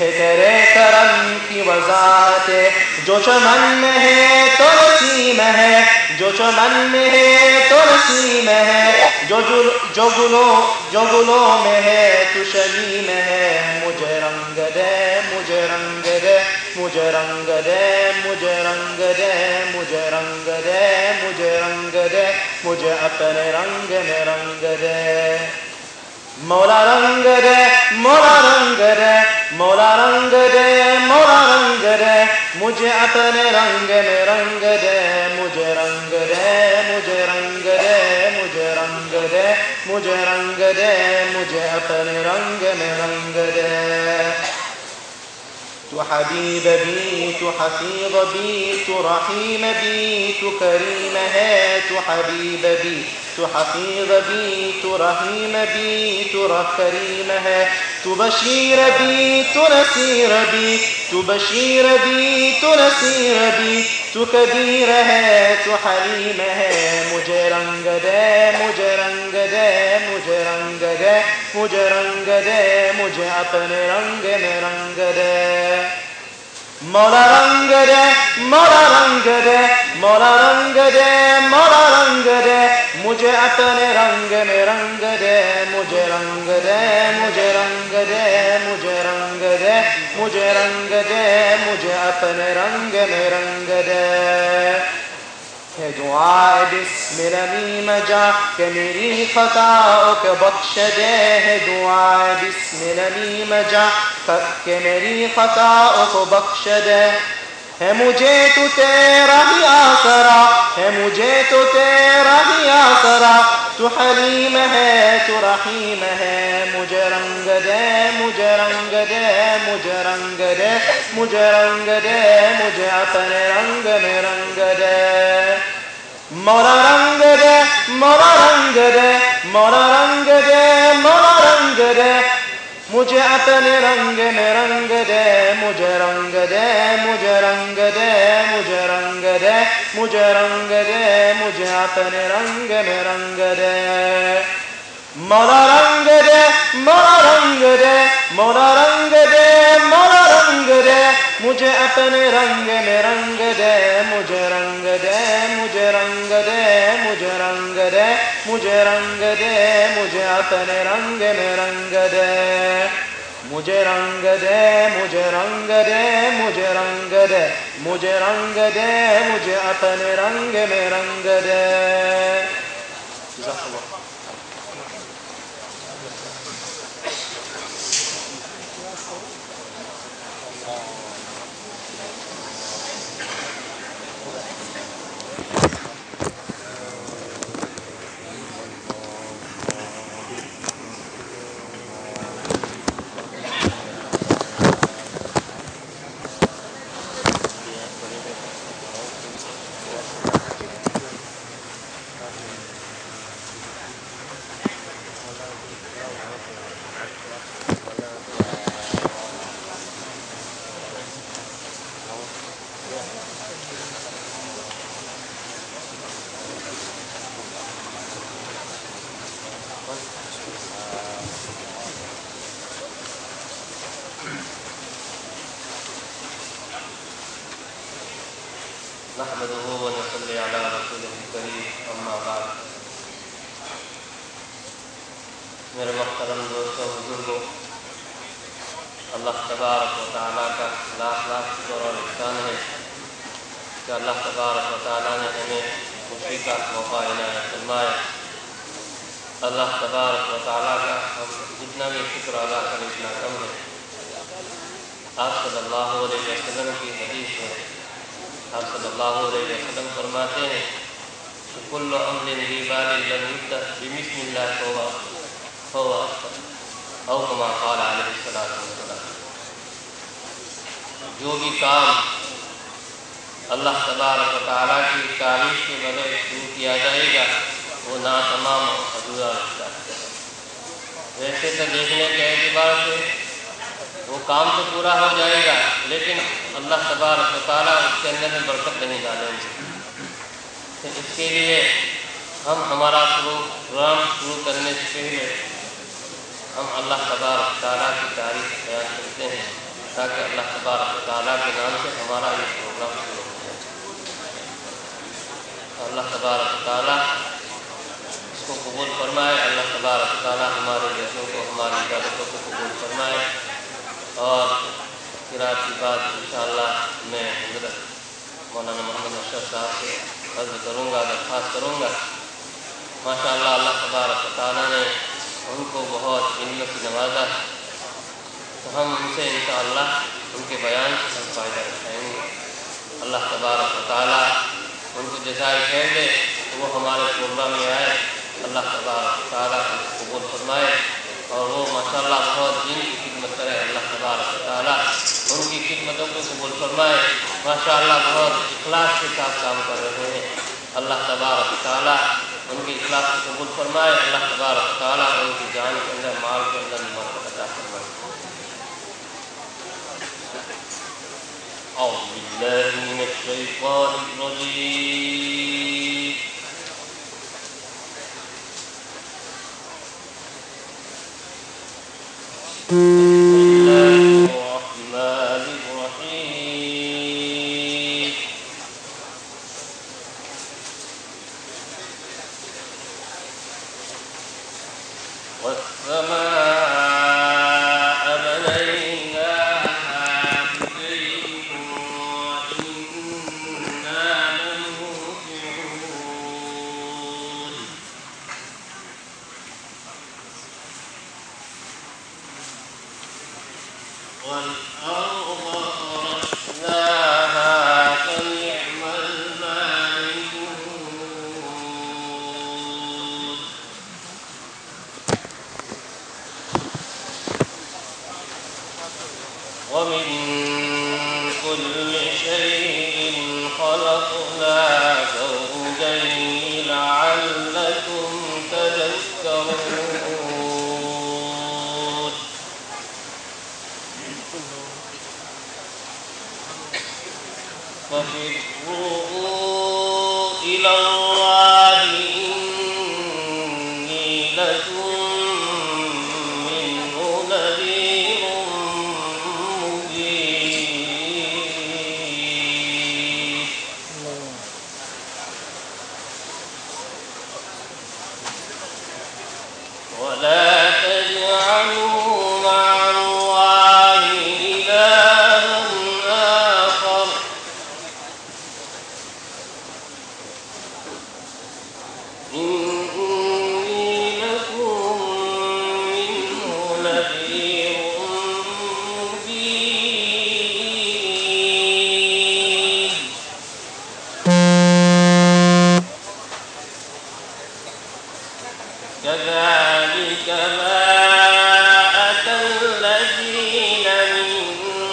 ہے تیرے کرم کی وضاحت، جو چمن میں ہے تو نسیم ہے، جو چمن میں ہے تو نسیم ہے، جو گلوں میں ہے تو شمیم ہے، مجھے رنگ دے مجھے رنگ دے مجھے رنگ دے مجھے رنگ دے مجھے رنگ دے مجھے رنگ دے مجھے اپنے رنگ میں رنگ دے، مولا رنگ دے مولا رنگ دے مولا رنگ دے مولا رنگ دے مجھے اپنے رنگ میں رنگ دے، مجھے رنگ دے مجھے رنگ دے مجھے رنگ دے مجھے رنگ دے مجھے اپنے رنگ میں رنگ دے، تو حبیب بھی تو حفیظ بھی تو رحیم بھی تو کریم ہے، تو حبیب بھی تو حفیظ بھی تو رحیم بھی تو کریم ہے، تو بشیر بھی تو نصیر بھی تو بشیر بھی تو نصیر بھی تو کبیر ہے تو حلیم ہے، مجھے رنگ دے مجھے رنگ دے مجھے رنگ دے مجھے رنگ دے مجھے اپنے رنگ میں رنگ دے، مولا رنگ دے مولا رنگ دے مولا رنگ دے مولا رنگ دے مجھے اپنے رنگ میں رنگ دے، مجھے رنگ دے مجھے رنگ دے مجھے رنگ دے مجھے رنگ دے مجھے اپنے رنگ میں رنگ دے، ہے دعائے بسم الامیم جا کہ میری خطاؤں کو بخش دے، ہے دعائے بسم الامیم جا کہ میری خطاؤں کو بخش دے، ہے مجھے تو تیرا ہی آسرا ہے مجھے تو تیرا ہی آسرا، تو حلیم ہے تو رحیم ہے، مجھے رنگ دے مجھے رنگ دے مجھے رنگ دے مجھے رنگ دے مجھے اپنے رنگ میں رنگ دے، مولا رنگ دے مولا رنگ دے مولا رنگ دے مولا رنگ دے مجھے اپنے رنگ میں رنگ دے، مجھے رنگ دے مجھے رنگ دے مجھے رنگ دے مجھے رنگ دے مجھے اپنے رنگ میں رنگ دے، مولا رنگ دے مولا رنگ دے مولا رنگ دے مولا رنگ دے مجھے اپنے رنگ میں رنگ دے، مجھے رنگ دے مجھے رنگ دے مجھے رنگ دے مجھے رنگ دے مجھے اپنے رنگ میں رنگ دے، مجھے رنگ دے مجھے رنگ دے مجھے رنگ دے مجھے رنگ دے مجھے اپنے رنگ میں رنگ دے، جزاک اللہ۔ نحمده ونصلي على رسوله الكريم اما بعد، میرے محترم دوستوں بزرگوں، اللہ تبارک و تعالیٰ کا لاکھ لاکھ شکر اور احسان ہے کہ اللہ تبارک و تعالیٰ نے ہمیں خوشی کا موقع عنایت فرمایا۔ اللہ تبارک و تعالیٰ کا ہم جتنا بھی شکر ادا کریں اتنا کم ہے۔ آپ صلی اللہ علیہ وسلم کی حدیث ہے، آپ صلی اللہ علیہ وسلم فرماتے ہیں کہ کل امر ذی بال لم یبدأ بسم اللہ فهو اخطأ، او کما قال علیہ الصلوۃ والسلام، جو بھی کام اللہ تبارک و تعالیٰ کی تعریف کے بغیر شروع کیا جائے گا وہ ناتمام اور ادھورا رہتا ہے۔ ویسے تو دیکھنے کے اعتبار سے وہ کام تو پورا ہو جائے گا، لیکن اللہ تبارک و تعالیٰ اس کے اندر میں برکت نہیں ڈالیں گے۔ تو اس کے لیے ہم ہمارا پروگرام شروع کرنے سے پہلے ہم اللہ تبارک و تعالیٰ کی تعریف بیان کرتے ہیں۔ ताकि अल्लाह तबारक व तआला के नाम से हमारा ये प्रोग्राम शुरू हो जाए। अल्लाह तबारक व तआला इसको कबूल फरमाए। अल्लाह तबारक व तआला हमारे जज्बों को, हमारी इबादतों को कबूल फरमाए। और किरात की बात इंशाअल्लाह मैं हज़रत मौलाना मोहम्मद अशरफ साहब से अर्ज़ करूँगा, दरख्वास्त करूँगा। माशाअल्लाह अल्लाह तबारक व तआला ने उनको बहुत इल्म से नवाजा, तो हम उनसे इंशाअल्लाह उनके बयान से हम फ़ायदा उठाएँगे। अल्लाह तबारक व तआला उनको जज़ाए खैर दे, वो हमारे प्रोग्राम में आए। अल्लाह तबारक व तआला उनको कबूल फरमाए और वो माशाअल्लाह बहुत दिन की खिदमत करे। अल्लाह तबारक व तआला उनकी खिदमतों को कबूल फरमाए। माशाअल्लाह बहुत इखलास के साथ काम कर रहे हैं। अल्लाह तबारक व तआला उनकी इखलास को कबूल फरमाए। अल्लाह तबारक व तआला उनकी जान के अंदर, माल के अंदर बरकत अता फरमाए। أعوذ بالله من الشيطان الرجيم. بسم الله الرحمن الرحيم. والسماء بنيناها بأيد وإنا لموسعون. والأرض فرشناها فنعم الماهدون. ومن كل شيء خلقنا زوجين لعلكم تذكرون. ففروا إلى الله إني لكم منه نذير مبين. ولا تجعلوا مع الله إلها آخر إني لكم منه نذير مبين. كذلك ما أتى الذين من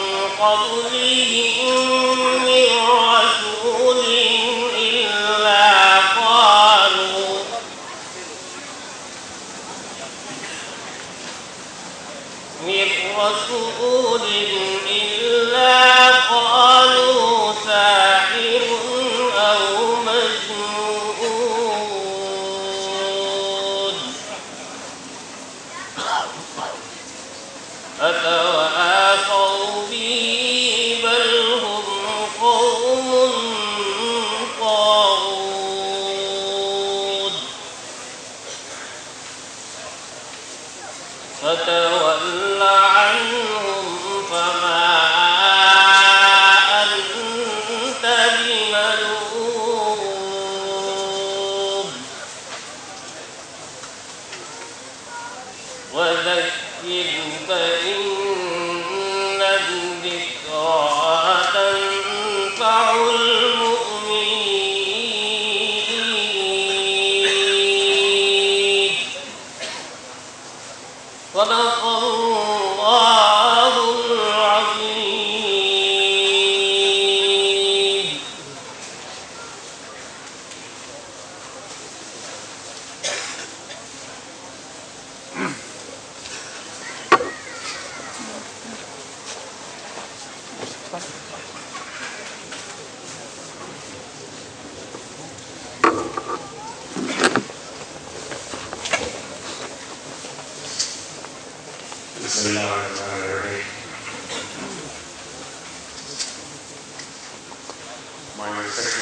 قبلهم من رسول إلا قالوا ساحر أو مجنون. أتواصوا به بل هم قوم طاغون. فتول عنهم فما أنت بملوم. وذكر فإن الذكرى تنفع المؤمنين. صدق الله العظيم. بسم الله الرحمن الرحيم.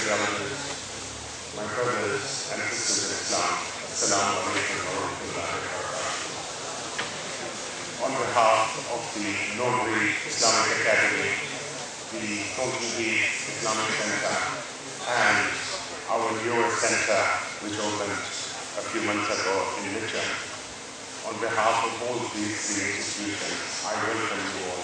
respected elders, my brothers and sisters in Islam, Assalamu alaikum wa rahmatullahi wa barakatuh. On behalf of the Nouri Islamic Academy, the Tonkin Islamic Center, and our newer center, which opened a few months ago in Mitcham, on behalf of all these three institutions, I welcome you all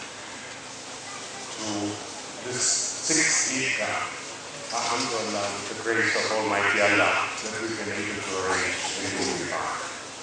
to this sixth Eidgah, alhamdulillah, with the grace of Almighty Allah, that we've been able to arrange in Nouri Park.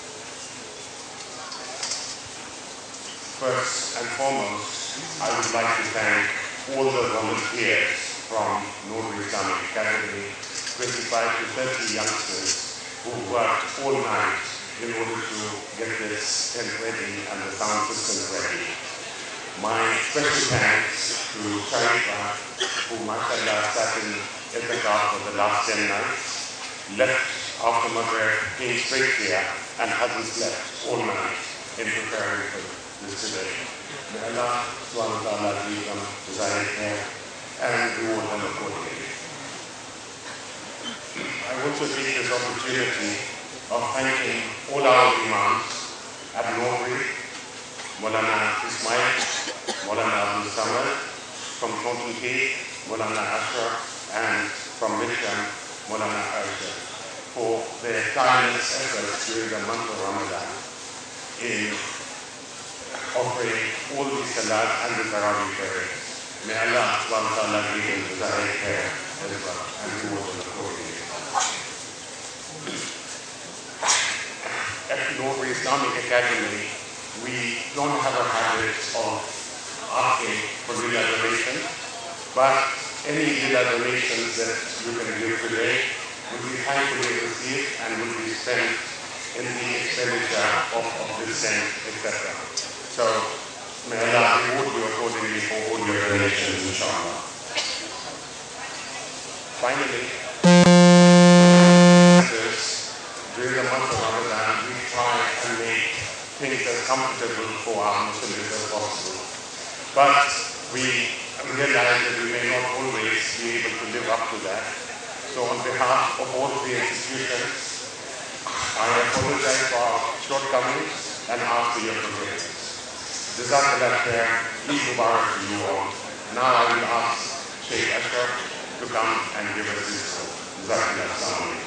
First and foremost, I would like to thank all the volunteers from Nouri Islamic Academy, 25 to 30 youngsters who worked all night in order to get this tent ready and the sound system ready. My special thanks to Sharifa, who mashallah sat in Itikaf for the last 10 nights, left after Maghrib, came straight here and hasn't slept all night in preparing for this today. May Allah subhanahu wa ta'ala give them desired care and reward them accordingly. I also take this opportunity of thanking all our imams at Nouri, Maulana Ismail, Maulana Abdul Samad, from Tonkin K, Maulana Ashraf, and from Mitcham, Maulana Aisha, for their tireless efforts during the month of Ramadan in offering all the salat and the Tarawih prayers. May Allah subhanahu wa ta'ala give them desired care as well and reward them accordingly. At Nouri Islamic Academy, we don't have a habit of asking for lila donations, but any lila donations that you can give today will be thankfully received and will be spent in the expenditure of this tent, etc. So, may Allah reward you accordingly for all your donations, inshallah. Finally, during the month of Ramadan, we try and make things as comfortable for our Muslims as possible. But we realize that we may not always be able to live up to that. So on behalf of all the institutions, I apologize for our shortcomings and ask for your forgiveness. Jazakallah khair, Eid Mubarak to you all. Now I will ask Sheikh Ashraf to come and give us his talk. Jazakallah, assalamu alaikum.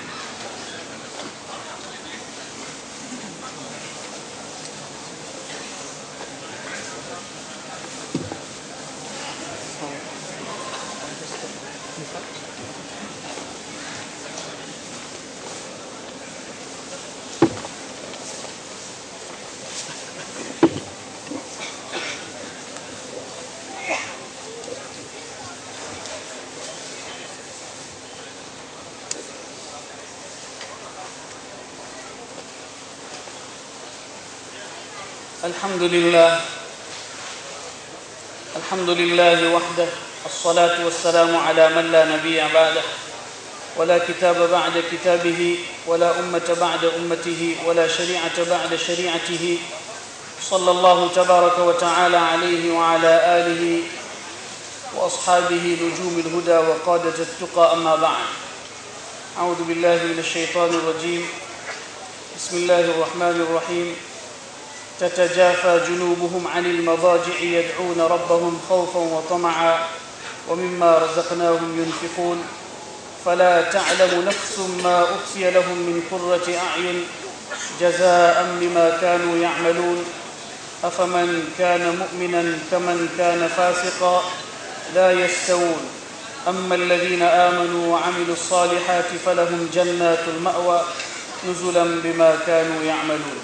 الحمد لله وحده الصلاة والسلام على من لا نبي بعده ولا كتاب بعد كتابه ولا أمة بعد أمته ولا شريعة بعد شريعته صلى الله تبارك وتعالى عليه وعلى آله وأصحابه نجوم الهدى وقادة التقى أما بعد أعوذ بالله من الشيطان الرجيم بسم الله الرحمن الرحيم تتجافى جنوبهم عن المضاجع يدعون ربهم خوفا وطمعا ومما رزقناهم ينفقون فلا تعلم نفس ما أخفي لهم من قرة أعين جزاء بما كانوا يعملون أفمن كان مؤمنا كمن كان فاسقا لا يستوون أما الذين آمنوا وعملوا الصالحات فلهم جنات المأوى نزلا بما كانوا يعملون.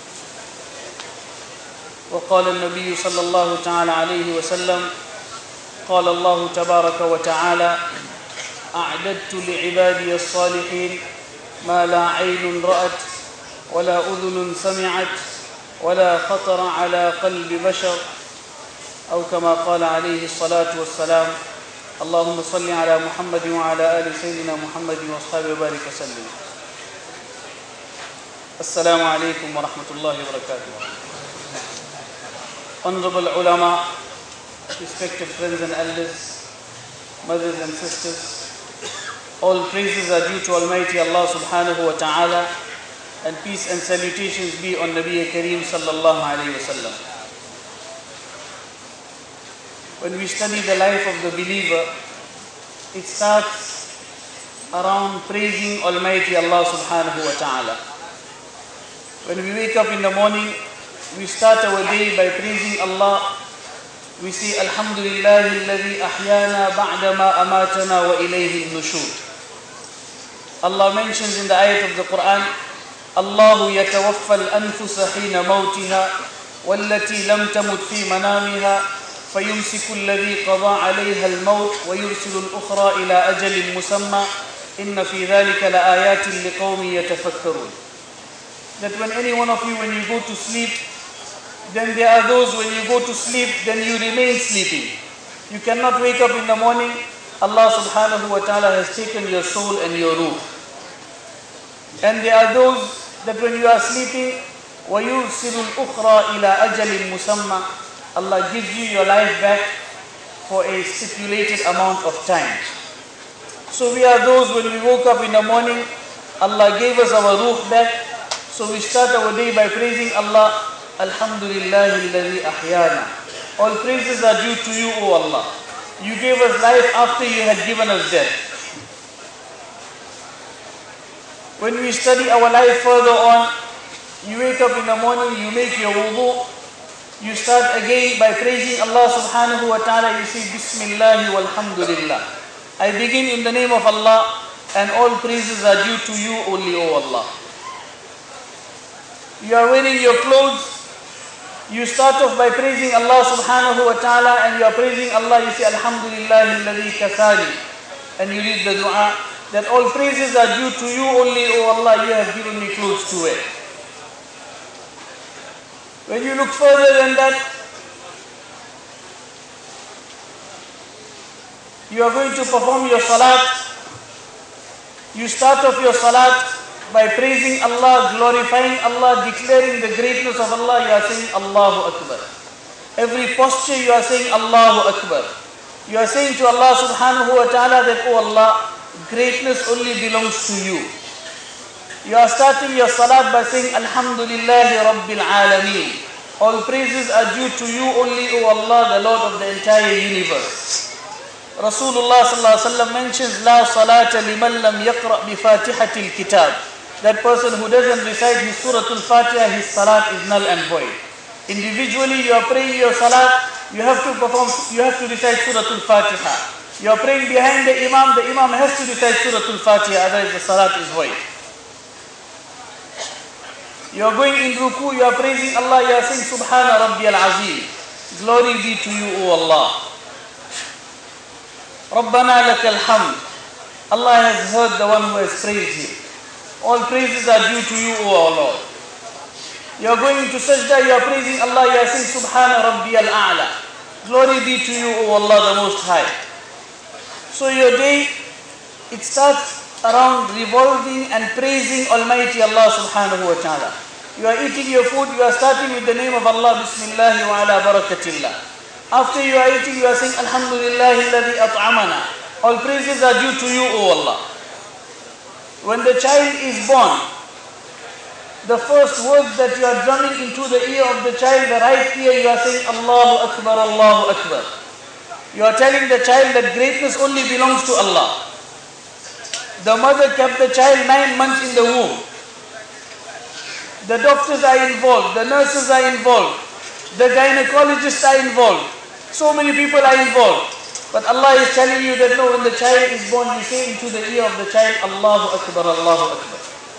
وقال النبي صلى الله تعالى عليه وسلم قال الله تبارك وتعالى أعددت لعبادي الصالحين ما لا عين رأت ولا أذن سمعت ولا خطر على قلب بشر أو كما قال عليه الصلاة والسلام اللهم صل على محمد وعلى آل سيدنا محمد وأصحابه وبارك وسلم. السلام عليكم ورحمة الله وبركاته. Honorable ulama, respected friends and elders, mothers and sisters, All praises are due to Almighty Allah subhanahu wa ta'ala, and peace and salutations be on Nabi Kareem sallallahu alayhi wa sallam. When we study the life of the believer, it starts around praising Almighty Allah subhanahu wa ta'ala. When we wake up in the morning, we start our day by praising Allah. We say, Alhamdulillahi alladhi ahyana ba'dama amatana wa ilayhi nushur. Allah mentions in the ayat of the Quran, Allahu yatawaffa al-anfusa hina mawtiha wallati lam tamut fi manamiha fayumsiku alladhi qada alayha al-mawt wa yursilu al-ukhra ila ajalin musamma inna fi dhalika la ayatin liqawmin yatafakkarun. That when any one of you, when you go to sleep, then there are those when you go to sleep, then you remain sleeping. You cannot wake up in the morning. Allah subhanahu wa ta'ala has taken your soul and your ruh. And there are those that when you are sleeping, وَيُرْسِلُ الْأُخْرَى إِلَىٰ أَجَلٍ مُسَمَّى, Allah gives you your life back for a stipulated amount of time. So we are those when we woke up in the morning, Allah gave us our ruh back. So we start our day by praising Allah. Alhamdulillahi alladhi ahyana. All praises are due to you, O Allah. You gave us life after you had given us death. When we study our life further on, you wake up in the morning, you make your wudu, you start again by praising Allah subhanahu wa ta'ala. You say Bismillah walhamdulillah. I begin in the name of Allah, and all praises are due to you only, O Allah. You are wearing your clothes, you start off by praising Allah subhanahu wa ta'ala, and you are praising Allah. You say Alhamdulillah alladhi kasani, and you read the dua that all praises are due to you only, O Allah. You have given me clothes to wear. When you look further than that, you are going to perform your salat. You start off your salat by praising Allah, glorifying Allah, declaring the greatness of Allah. You are saying Allahu Akbar. Every posture you are saying Allahu Akbar. You are saying to Allah subhanahu wa ta'ala that, oh Allah, greatness only belongs to you. You are starting your salat by saying Alhamdulillahi Rabbil Alameen. All praises are due to you only, O Allah, the Lord of the entire universe. Rasulullah sallallahu alaihi wasallam mentions, La salata liman lam yaqra bi fatihatil kitab. That person who doesn't recite his Surah Al-Fatiha, his salat is null and void. Individually, you are praying your salat, you have to recite Surah Al-Fatiha. You are praying behind the Imam has to recite Surah Al-Fatiha, otherwise the salat is void. You are going in ruku, you are praising Allah, you are saying Subhana Rabbiyal Azim. Glory be to you, O Allah. Rabbana lakal hamd. Allah has heard the one who has praised him. All praises are due to you, O Lord. You are going to sajda, you are praising Allah, you are saying Subhana Rabbiyal A'la. Glory be to you, O Allah, the Most High. So your day, it starts around revolving and praising Almighty Allah subhanahu wa ta'ala. You are eating your food, you are starting with the name of Allah, Bismillah wa ala barakatillah. After you are eating, you are saying Alhamdulillahi alladhi at'amana. All praises are due to you, O Allah. When the child is born, the first words that you are drumming into the ear of the child, the right ear, you are saying Allahu Akbar, Allahu Akbar. You are telling the child that greatness only belongs to Allah. The mother kept the child 9 months in the womb. The doctors are involved, the nurses are involved, the gynecologists are involved. So many people are involved. But Allah is telling you that no, when the child is born, you say into the ear of the child, Allahu Akbar, Allahu Akbar.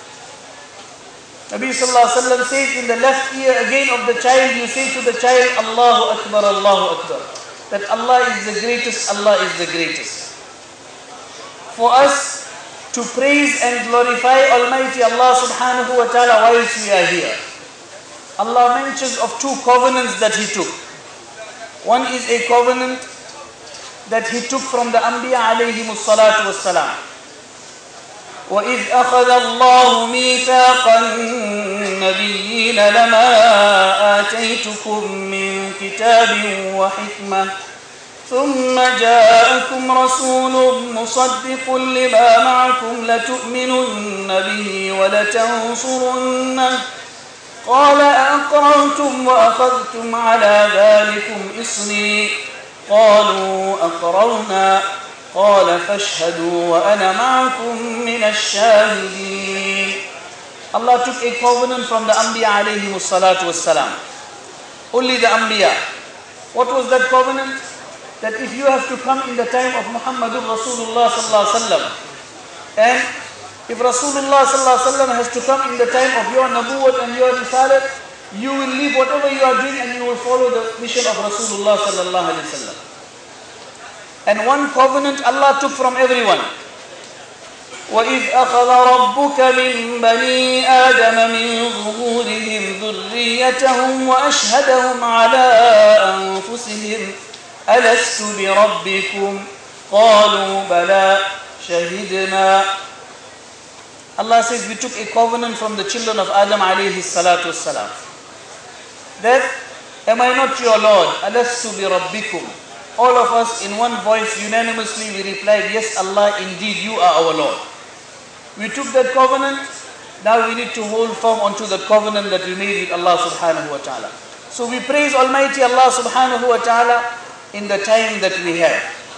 Nabi sallallahu alaihi wasallam says in the left ear again of the child, you say to the child, Allahu Akbar, Allahu Akbar. That Allah is the greatest, Allah is the greatest. For us to praise and glorify Almighty Allah subhanahu wa ta'ala whilst we are here. Allah mentions of 2 covenants that He took. One is a covenant that He took from the Anbiya alayhimus salatu wassalam. وَإِذْ أَخَذَ اللَّهُ مِيثَاقَ النَّبِيِّينَ لَمَا آتَيْتُكُم مِّن كِتَابٍ وَحِكْمَةٍ ثم جاءكم رسول مصدق لما معكم لتؤمنن به ولتنصرنه قال أأقررتم وأخذتم على ذلكم إصري قالوا أقررنا قال فاشهدوا وأنا معكم من الشاهدين. Allah took a covenant from the Anbiya alayhimu salatu wassalam. Only the Anbiya. What was that covenant? That if you have to come in the time of Muhammadur Rasulullah sallallahu alaihi wasallam, and if Rasulullah sallallahu alaihi wasallam has to come in the time of your Nabuwwat and your Risalat, you will leave whatever you are doing and you will follow the mission of Rasulullah sallallahu alaihi wasallam. And one covenant Allah took from everyone. وَإِذْ أَخَذَ رَبُّكَ مِنْ بَنِي آدَمَ مِنْ ظُهُورِهِمْ ذُرِّيَّتَهُمْ وَأَشْهَدَهُمْ عَلَىٰ أَنفُسِهِمْ أَلَسْتُ بِرَبِّكُمْ قَالُوا بَلَىٰ شَهِدْنَا. Allah says we took a covenant from the children of Adam alayhi salatu wassalam. That, am I not your Lord? أَلَسْتُ بِرَبِّكُمْ. All of us in one voice unanimously we replied, yes Allah, indeed you are our Lord. We took that covenant, now we need to hold firm onto the covenant that we made with Allah subhanahu wa ta'ala. So we praise Almighty Allah subhanahu wa ta'ala in the time that we have.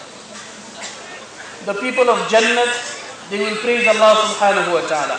The people of Jannat, they will praise Allah subhanahu wa ta'ala.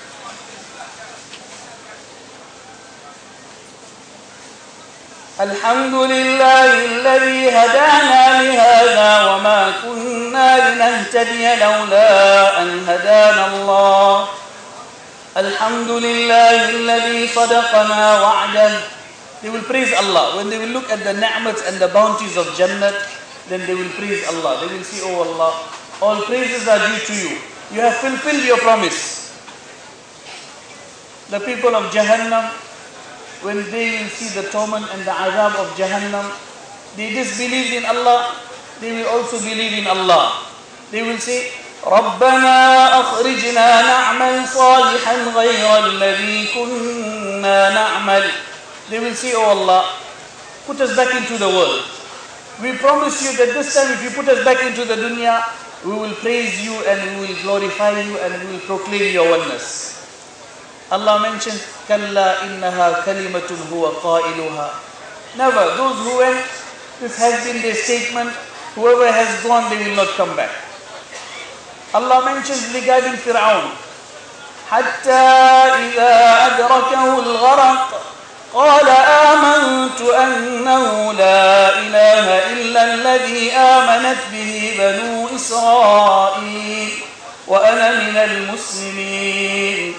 الحمد لله الذي هدانا لهذا وما كنا لنهتدي لولا أن هدانا الله الحمد لله الذي صدقنا وعده. They will praise Allah. When they will look at the ni'mats and the bounties of Jannat, then they will praise Allah. They will say, oh Allah, all praises are due to you. You have fulfilled your promise. The people of Jahannam, when they will see the torment and the azab of Jahannam, they disbelieved in Allah, they will also believe in Allah. They will say, رَبَّنَا أَخْرِجْنَا نَعْمَلْ صَالِحًا غَيْرَ الَّذِي كُنَّا نَعْمَلْ. They will say, oh Allah, put us back into the world. We promise you that this time if you put us back into the dunya, we will praise you and we will glorify you and we will proclaim your oneness. Allah mentions, كَلَّا إِنَّهَا كَلِمَةٌ هُوَ قَائِلُهَا. Never. Those who went, this has been their statement. Whoever has gone, they will not come back. Allah mentions regarding Fir'aun, حَتَّى إِذَا أَدْرَكَهُ الْغَرَقُ قَالَ آمَنْتُ أَنَّهُ لَا إِلَهَ إِلَّا الَّذِي آمَنَتْ بِهِ بَنُو إِسْرَائِيلَ وَأَنَا مِنَ الْمُسْلِمِينَ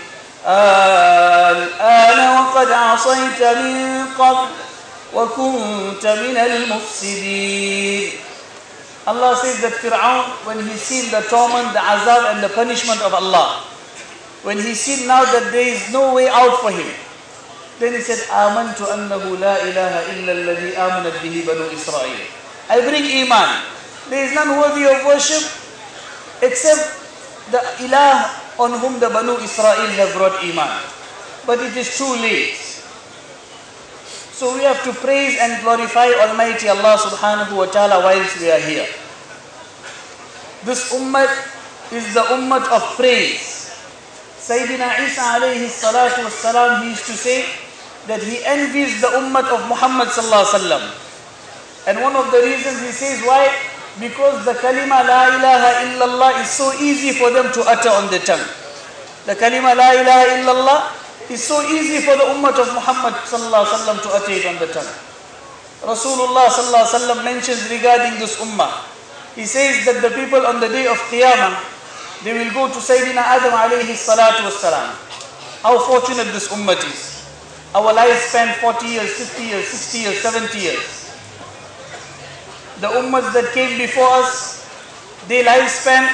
الآن وقد عصيت من قبل وكنت من المفسدين. Allah says that Fir'aun, when he seen the torment, the azab and the punishment of Allah, when he seen now that there is no way out for him, then he said, آمنت أنه لا إله إلا الذي آمنت به بنو إسرائيل. I bring iman. There is none worthy of worship except the ilah on whom the Banu Israel have brought iman. But it is too late. So we have to praise and glorify Almighty Allah subhanahu wa ta'ala whilst we are here. This ummah is the ummah of praise. Sayyidina Isa alayhi salatu wassalam, he used to say that he envies the ummah of Muhammad sallallahu alaihi wasallam. And one of the reasons he says why? Because the kalima la ilaha illallah is so easy for them to utter on the tongue. The kalima la ilaha illallah is so easy for the ummah of Muhammad sallallahu alaihi wasallam to utter it on the tongue. Rasulullah sallallahu alaihi wasallam mentions regarding this ummah. He says that the people on the day of Qiyamah, they will go to Sayyidina Adam alayhi salatu wassalam. How fortunate this ummah is. Our lifespan 40 years, 50 years, 60 years, 70 years. The ummahs that came before us, their lifespan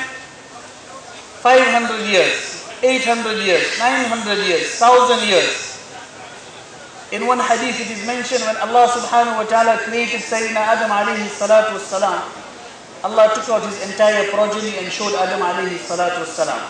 500 years, 800 years, 900 years, 1000 years. In one hadith it is mentioned when Allah subhanahu wa ta'ala created Sayyidina Adam alayhi salatu wassalam, Allah took out his entire progeny and showed Adam alayhi salatu wassalam.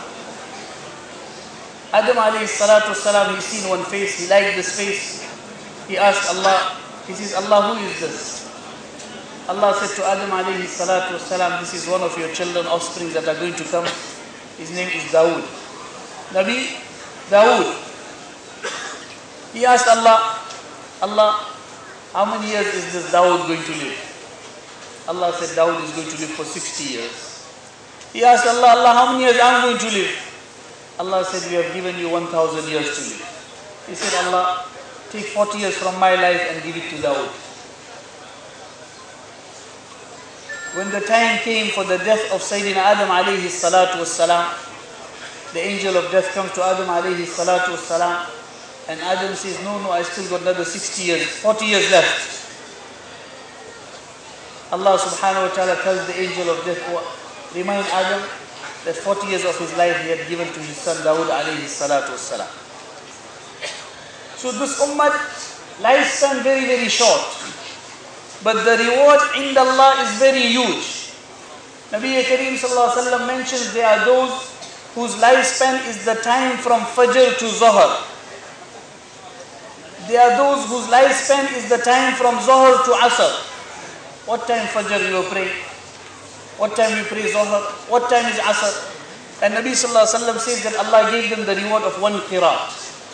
Adam alayhi salatu wassalam, he seen one face, he liked this face. He asked Allah, he says, Allah, who is this? Allah said to Adam alayhi salatu wasalam, this is one of your children, offspring that are going to come. His name is Dawood. Nabi Dawood. He asked Allah, how many years is this Dawood going to live? Allah said Dawood is going to live for 60 years. He asked Allah, how many years I'm going to live? Allah said, we have given you 1,000 years to live. He said, Allah, take 40 years from my life and give it to Dawood. When the time came for the death of Sayyidina Adam alayhi salatu wassalam, the angel of death comes to Adam alayhi salatu wassalam, and Adam says, no, I still got another 60 years, 40 years left. Allah subhanahu wa ta'ala tells the angel of death, remind Adam that 40 years of his life he had given to his son Dawood alayhi salatu wassalam. So this ummah, lifespan very, very short. But the reward in Allah is very huge. Nabi Kareem sallallahu alaihi wasallam mentions there are those whose lifespan is the time from Fajr to Zohar. There are those whose lifespan is the time from Zohar to Asr. What time Fajr you pray? What time you pray Zohar? What time is Asr? And Nabi sallallahu alaihi wasallam says that Allah gave them the reward of one qiraat.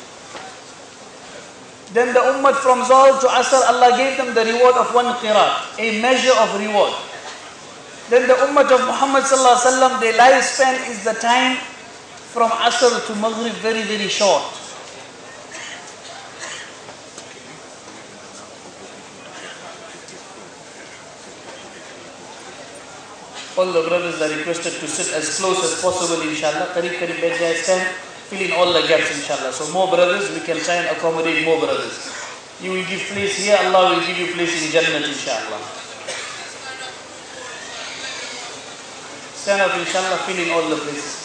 Then the ummah from Zohar to Asr, Allah gave them the reward of one qiraat, a measure of reward. Then the ummah of Muhammad sallallahu alaihi wasallam, their lifespan is the time from Asr to Maghrib, very, very short. All the brothers are requested to sit as close as possible, inshallah. Qarib bed jai, stand, fill in all the gaps, inshallah. So more brothers, we can try and accommodate more brothers. You will give place here, Allah will give you place in Jannah, inshallah. Stand up, inshallah, fill in all the places.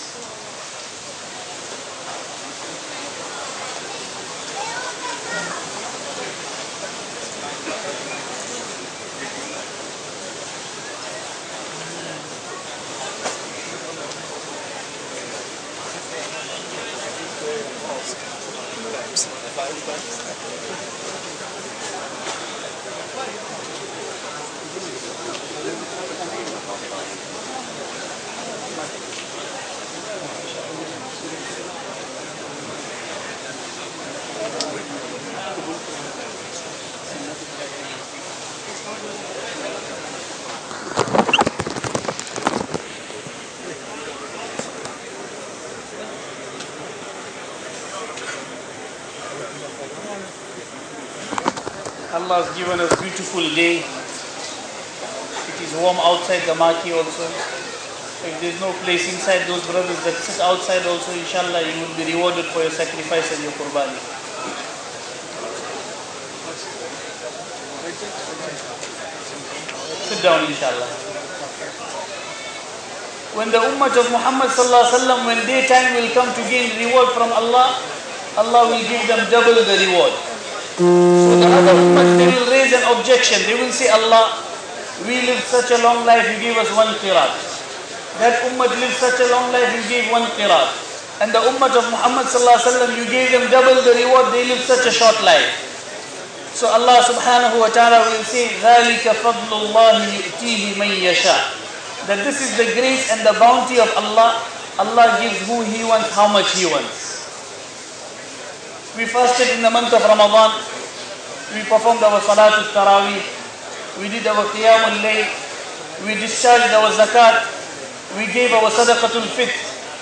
Allah has given us a beautiful day. It is warm outside the marquee also. If there is no place inside, those brothers that sit outside also, inshallah, you will be rewarded for your sacrifice and your qurbani. Sit down, inshallah. When the ummah of Muhammad sallallahu alaihi wasallam, when daytime will come to gain reward from Allah, Allah will give them double the reward. So the other ummah, they will raise an objection. They will say, Allah, we lived such a long life, you gave us one qiraat. That ummah lived such a long life, you gave one qiraat. And the ummah of Muhammad sallallahu alaihi wasallam, you gave them double the reward, they lived such a short life. So Allah subhanahu wa ta'ala will say, ذَلِكَ فَضْلُ اللَّهِ يُؤْتِيهِ مَنْ يَشَاءُ. That this is the grace and the bounty of Allah. Allah gives who He wants, how much He wants. We fasted in the month of Ramadan. We performed our Salatul Taraweeh. We did our Qiyamul Layl. We discharged our Zakat. We gave our Sadaqatul Fitr.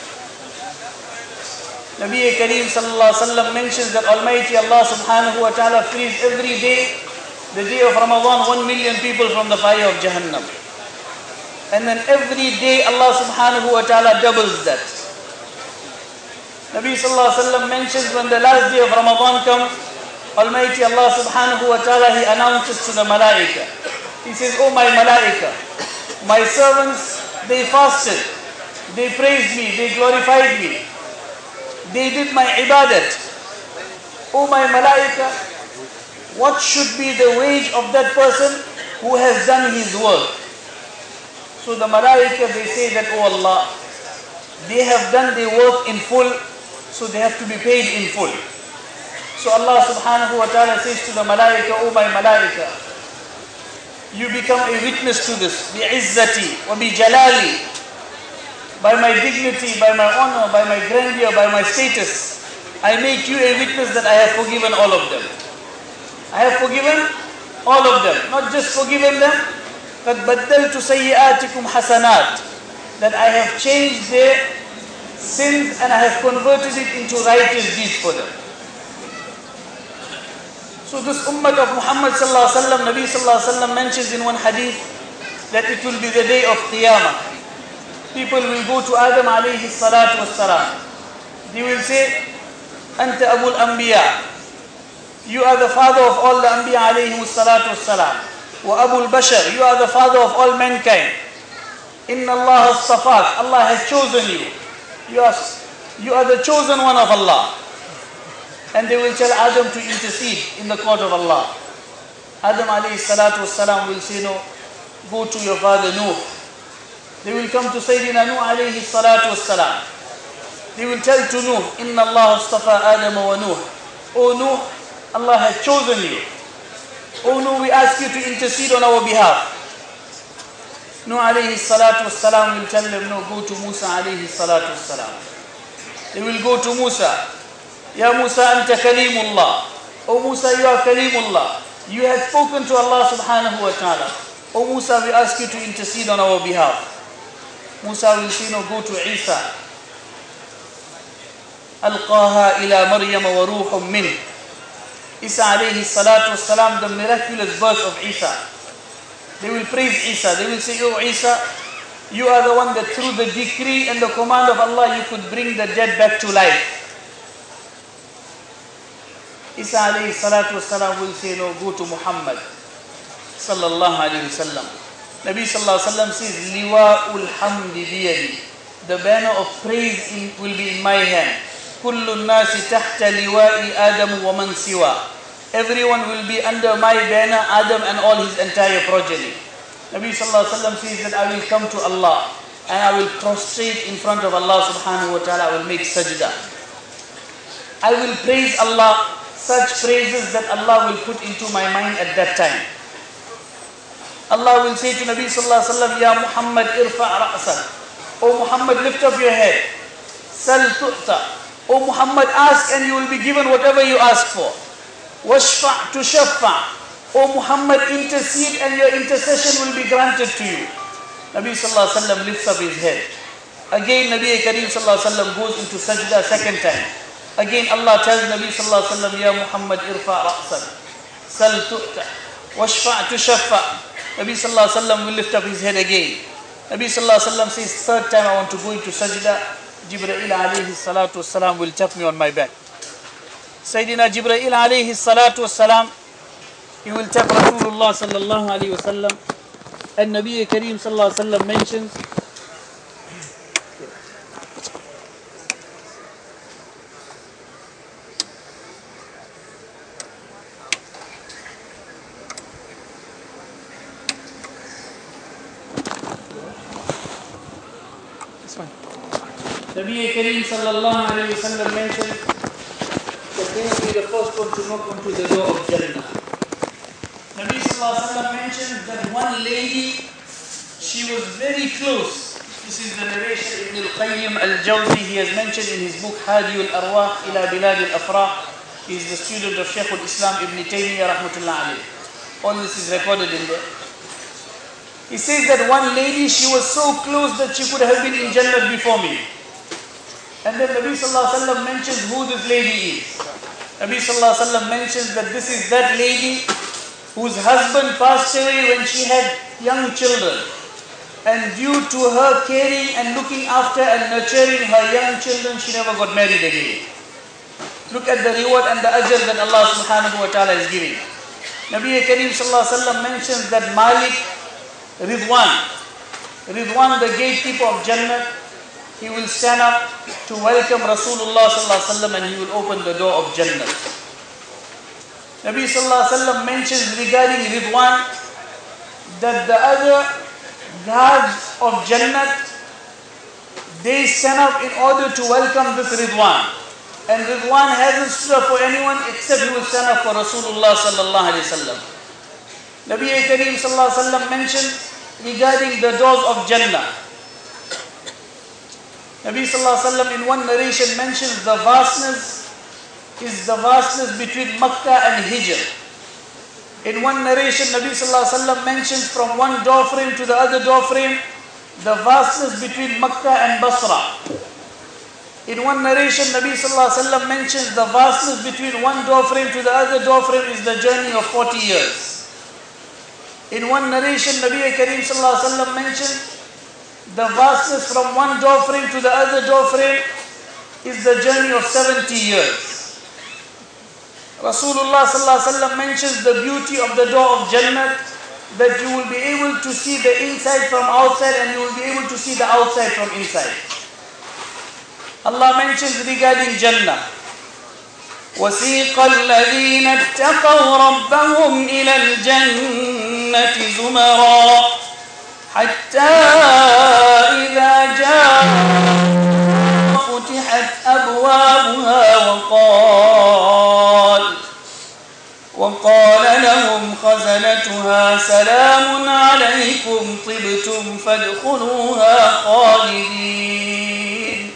Nabi Kareem sallallahu alaihi wasallam mentions that Almighty Allah subhanahu wa ta'ala frees every day, the day of Ramadan, 1 million people from the fire of Jahannam. And then every day Allah subhanahu wa ta'ala doubles that. Nabi sallallahu alaihi wasallam mentions when the last day of Ramadan comes, Almighty Allah subhanahu wa ta'ala, He announces to the malaika. He says, oh my malaika, my servants, they fasted, they praised me, they glorified me, they did my ibadat. Oh my malaika, what should be the wage of that person who has done his work? So the malaika, they say that, oh Allah, they have done their work in full, so they have to be paid in full. So Allah subhanahu wa ta'ala says to the malaika, oh my malaika, you become a witness to this. بِعِزَّتِي وَبِجَلَالِي. By my dignity, by my honor, by my grandeur, by my status, I make you a witness that I have forgiven all of them. I have forgiven all of them. Not just forgiven them, قَدْ بَدَّلْتُ سَيِّئَاتِكُمْ حَسَنَاتٍ. That I have changed their sins and I have converted it into righteous deeds for them. So this ummah of Muhammad sallallahu alaihi wasallam, Nabi sallallahu alaihi wasallam mentions in one hadith that it will be the day of Qiyamah. People will go to Adam alayhi salatu wassalam. They will say, Anta Abul Anbiya. You are the father of all the Anbiya alayhi salatu wassalam. Wa Abul Bashar. You are the father of all mankind. Inna Allah as-safak. Allah has chosen you. You are the chosen one of Allah. And they will tell Adam to intercede in the court of Allah. Adam alayhi salatu wassalam will say, no, go to your father Nuh. They will come to Sayyidina Nuh alayhi salatu wassalam. They will tell to Nuh, Inna Allah astafa Adam wa Nuh. O Nuh, Allah has chosen you. O Nuh, we ask you to intercede on our behalf. Nuh alayhi salatu wassalam will tell them, no, go to Musa alayhi salatu wassalam. They will go to Musa. Ya Musa, anta kalimullah. O Musa, you are kalimullah. You have spoken to Allah subhanahu wa ta'ala. O Musa, we ask you to intercede on our behalf. Musa will say, no, go to Isa. Alqaha ila Maryam wa ruhum min. Isa alayhi salatu wassalam, the miraculous birth of Isa. They will praise Isa. They will say, oh Isa, you are the one that through the decree and the command of Allah you could bring the dead back to life. Isa alayhi salatu wassalam will say, no, go to Muhammad sallallahu alayhi wasallam. Nabi sallallahu alayhi wasallam says, Liwa'ul hamdi biyadi. The banner of praise will be in my hand. Kullu nasi tahta liwa'i Adam wa man siwa. Everyone will be under my banner, Adam and all his entire progeny. Nabi sallallahu alayhi wasallam says that I will come to Allah and I will prostrate in front of Allah subhanahu wa ta'ala. I will make sajda. I will praise Allah, such praises that Allah will put into my mind at that time. Allah will say to Nabi sallallahu alayhi wasallam, Ya Muhammad, irfa' ra'sak. O Muhammad, lift up your head. Sal tu'ta. O Muhammad, ask and you will be given whatever you ask for. Washfa' tushaffa'. O Muhammad, intercede and your intercession will be granted to you. Nabi sallallahu alayhi wasallam lifts up his head. Again Nabi Kareem sallallahu alayhi wasallam goes into sajda second time. Again Allah tells Nabi sallallahu alayhi wasallam, Ya Muhammad, irfa' ra'sak. Sal tu'ta. Washfa' tushaffa'. Nabi sallallahu alayhi wasallam will lift up his head again. Nabi sallallahu alayhi wasallam says, third time I want to go into sajda. Jibreel alayhi salatu wassalam will tap me on my back. Sayyidina Jibreel alayhi salatu wassalam, he will tap Rasulullah sallallahu alayhi wasallam. And Nabi Kareem sallallahu alayhi wasallam mentions, Nabi Kareem sallallahu alayhi wasallam mentioned that they will be the first one to knock onto the door of Jannah. Nabi sallallahu alayhi wasallam mentioned that one lady, she was very close. This is the narration Ibn al-Qayyim al-Jawzi. He has mentioned in his book Hadi al-Arwah ila Bilad al-Afrah. He is the student of Shaykh al-Islam Ibn Taymiyyah rahmatullah alayh. All this is recorded in there. He says that one lady, she was so close that she could have been in Jannah before me. And then Nabi sallallahu alaihi wasallam mentions who this lady is. Nabi sallallahu alaihi wasallam mentions that this is that lady whose husband passed away when she had young children. And due to her caring and looking after and nurturing her young children, she never got married again. Look at the reward and the ajr that Allah subhanahu wa ta'ala is giving. Nabi Kareem sallallahu alaihi wasallam mentions that Malik Ridwan, the gatekeeper of Jannah, he will stand up to welcome Rasulullah sallallahu alaihi wasallam and he will open the door of Jannah. Nabi sallallahu alaihi wasallam mentions regarding Ridwan that the other guards of Jannah, they stand up in order to welcome this Ridwan. And Ridwan hasn't stood up for anyone except he will stand up for Rasulullah sallallahu alaihi wasallam. Nabi Kareem sallallahu alaihi wasallam mentioned regarding the doors of Jannah. Nabi sallallahu alaihi wasallam in one narration mentions the vastness between Makkah and Hijr. In one narration, Nabi sallallahu alaihi wasallam mentions from one door frame to the other door frame the vastness between Makkah and Basra. In one narration, Nabi sallallahu alaihi wasallam mentions the vastness between one door frame to the other door frame is the journey of 40 years. In one narration, Nabi Kareem sallallahu alaihi wasallam mentioned the vastness from one door frame to the other door frame is the journey of 70 years. Rasulullah sallallahu alaihi wasallam mentions the beauty of the door of Jannah, that you will be able to see the inside from outside and you will be able to see the outside from inside. Allah mentions regarding Jannah, وَسِيقَ الَّذِينَ اتَّقَوْا رَبَّهُمْ إِلَى الْجَنَّةِ زُمَرًا حَتَّى إِذَا جَاءُوا فُتِحَتْ أَبْوَابُهَا وقال لهم خزنتها سلام عليكم طبتم فادخلوها خالدين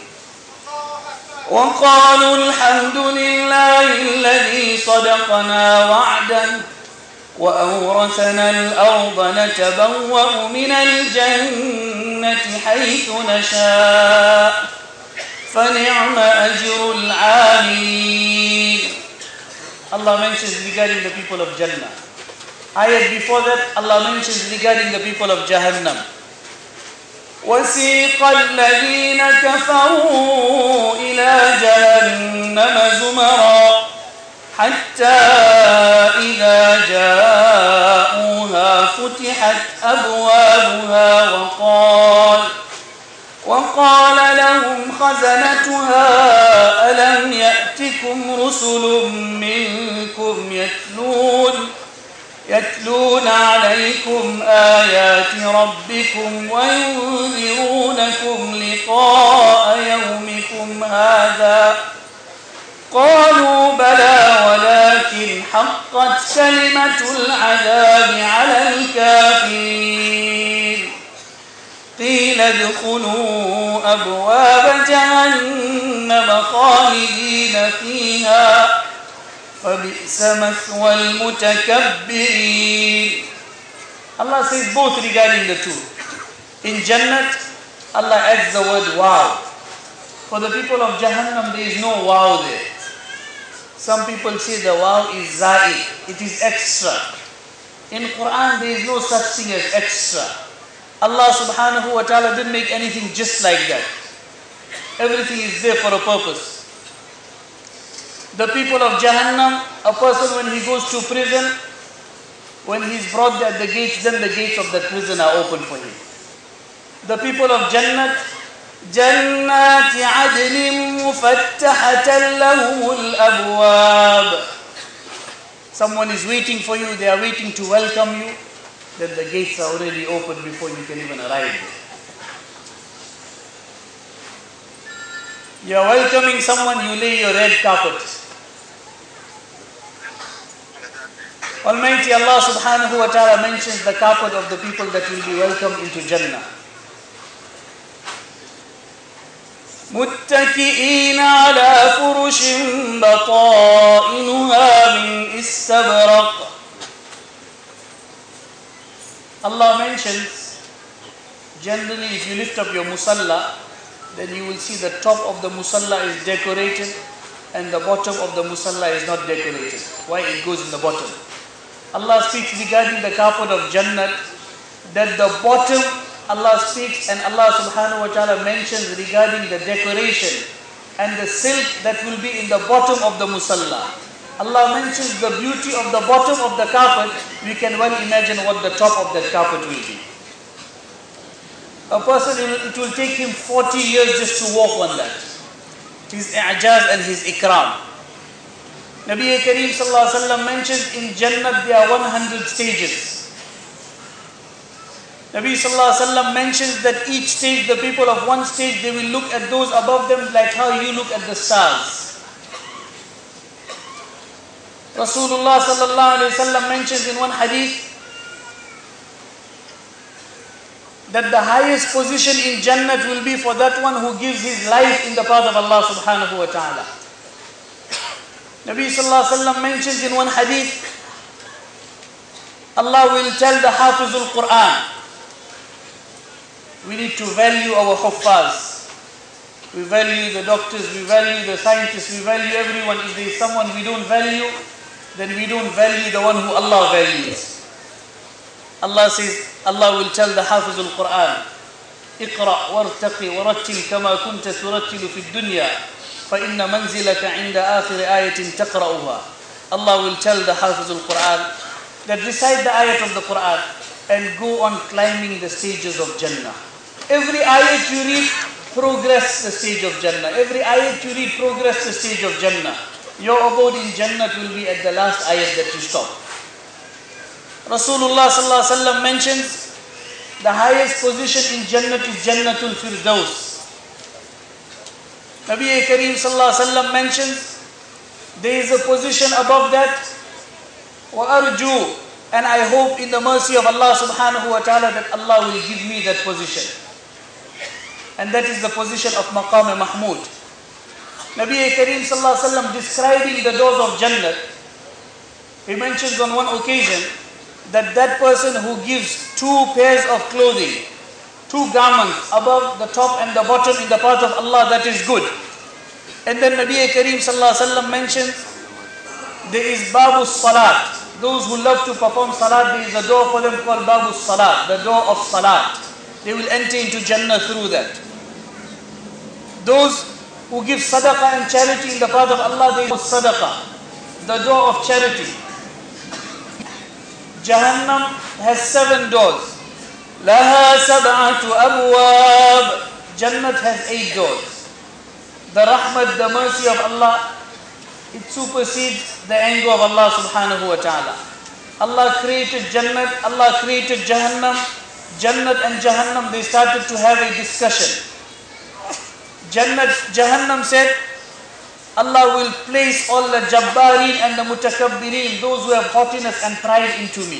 وقالوا الحمد لله الذي صدقنا وعده وأورثنا الأرض نتبوأ من الجنة حيث نشاء فنعم أجر العاملين. Allah mentions regarding the people of Jannah. Ayat before that, Allah mentions regarding the people of Jahannam. وَسِيقَ الَّذِينَ كَفَرُوا إِلَى جَهَنَّمَ زُمَرًا حَتَّى إِذَا جَاءُوهَا فُتِحَتْ أَبْوَابُهَا وقال لهم خزنتها ألم يأتكم رسل منكم يتلون عليكم آيات ربكم وينذرونكم لقاء يومكم هذا قالوا بلى ولكن حقت كلمة العذاب على الكافرين قيل ادخلوا أبواب جهنم خالدين فيها فبئس مثوى المتكبرين. Allah says both regarding the two. In Jannat, Allah adds the word wow. For the people of Jahannam, there is no wow there. Some people say the wow is za'i, it is extra. In Quran, there is no such thing as extra. Allah subhanahu wa ta'ala didn't make anything just like that. Everything is there for a purpose. The people of Jahannam, a person when he goes to prison, when he's brought at the gates, then the gates of the prison are open for him. The people of Jannat, جَنَّاتِ عَدْنٍ مُفَتَّحَةً لَهُمُ الْأَبْوَابِ. Someone is waiting for you, they are waiting to welcome you. Then the gates are already open before you can even arrive there. You are welcoming someone, you lay your red carpet. Almighty Allah subhanahu wa ta'ala mentions the carpet of the people that will be welcomed into Jannah. متكئين على فرش بطائنها من استبرق. Allah mentions, generally if you lift up your musalla, then you will see the top of the musalla is decorated and the bottom of the musalla is not decorated. Why? It goes in the bottom. Allah speaks regarding the carpet of Jannah, that the bottom, Allah speaks and Allah subhanahu wa ta'ala mentions regarding the decoration and the silk that will be in the bottom of the musalla. Allah mentions the beauty of the bottom of the carpet. We can well imagine what the top of that carpet will be. A person, it will take him 40 years just to walk on that. His i'jaz and his ikram. Nabi Kareem sallallahu alaihi wasallam mentions in Jannah there are 100 stages. Nabi sallallahu alaihi wasallam mentions that each stage, the people of one stage, they will look at those above them like how you look at the stars. Rasulullah sallallahu alaihi wasallam mentions in one hadith that the highest position in Jannat will be for that one who gives his life in the path of Allah subhanahu wa ta'ala. Nabi sallallahu alaihi wasallam mentions in one hadith, Allah will tell the Hafizul Quran, we need to value our huffaz. We value the doctors, we value the scientists, we value everyone. If there is someone we don't value, then we don't value the one who Allah values. Allah says, Allah will tell the Hafizul Quran, اقرأ وارتقي ورتل كما كنت ترتل في الدنيا فإن منزلك عند آخر آية تقرأها. Allah will tell the Hafizul Quran that recite the ayat of the Quran and go on climbing the stages of Jannah. Every ayat you read, progress the stage of Jannah. Every ayat you read, progress the stage of Jannah. Your abode in Jannah will be at the last ayat that you stop. Rasulullah sallallahu alaihi wasallam mentions the highest position in Jannah is Jannatul Firdaus. Nabi Kareem sallallahu alaihi wasallam mentions there is a position above that. وَأَرْجُو, and I hope in the mercy of Allah subhanahu wa ta'ala that Allah will give me that position. And that is the position of Maqam Mahmud. Nabi Kareem sallallahu alaihi wasallam describing the doors of Jannah, he mentions on one occasion that that person who gives 2 pairs of clothing, 2 garments above the top and the bottom in the path of Allah, that is good. And then Nabi Kareem sallallahu alaihi wasallam mentions there is Babu Salat. Those who love to perform Salat, there is a door for them called Babu Salat, the door of Salat. They will enter into Jannah through that. Those who give Sadaqah and charity in the path of Allah, there is Sadaqah, the door of charity. Jahannam has 7 doors. Laha sab'atu abwab. Jannat has 8 doors. The rahmat, the mercy of Allah, it supersedes the anger of Allah subhanahu wa ta'ala. Allah created Jannat, Allah created Jahannam. Jannat and Jahannam, they started to have a discussion. Jahannam said, Allah will place all the Jabbarin and the Mutakabbirin, those who have haughtiness and pride, into me.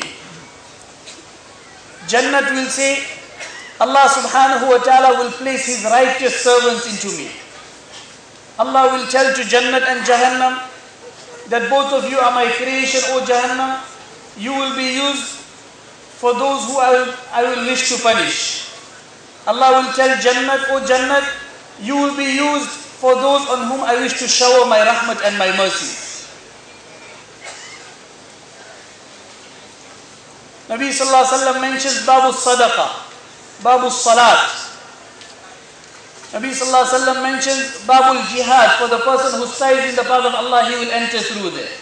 Jannat will say, Allah subhanahu wa ta'ala will place His righteous servants into me. Allah will tell to Jannat and Jahannam that both of you are my creation, O Jahannam. You will be used for those who I will wish to punish. Allah will tell Jannat, O Jannat, you will be used for those on whom I wish to shower my rahmat and my mercy. Nabi sallallahu alaihi wasallam mentions Babu Sadaqah, Babu Salat. Nabi sallallahu alaihi wasallam mentions Babul Jihad, for the person who strives in the path of Allah, he will enter through there.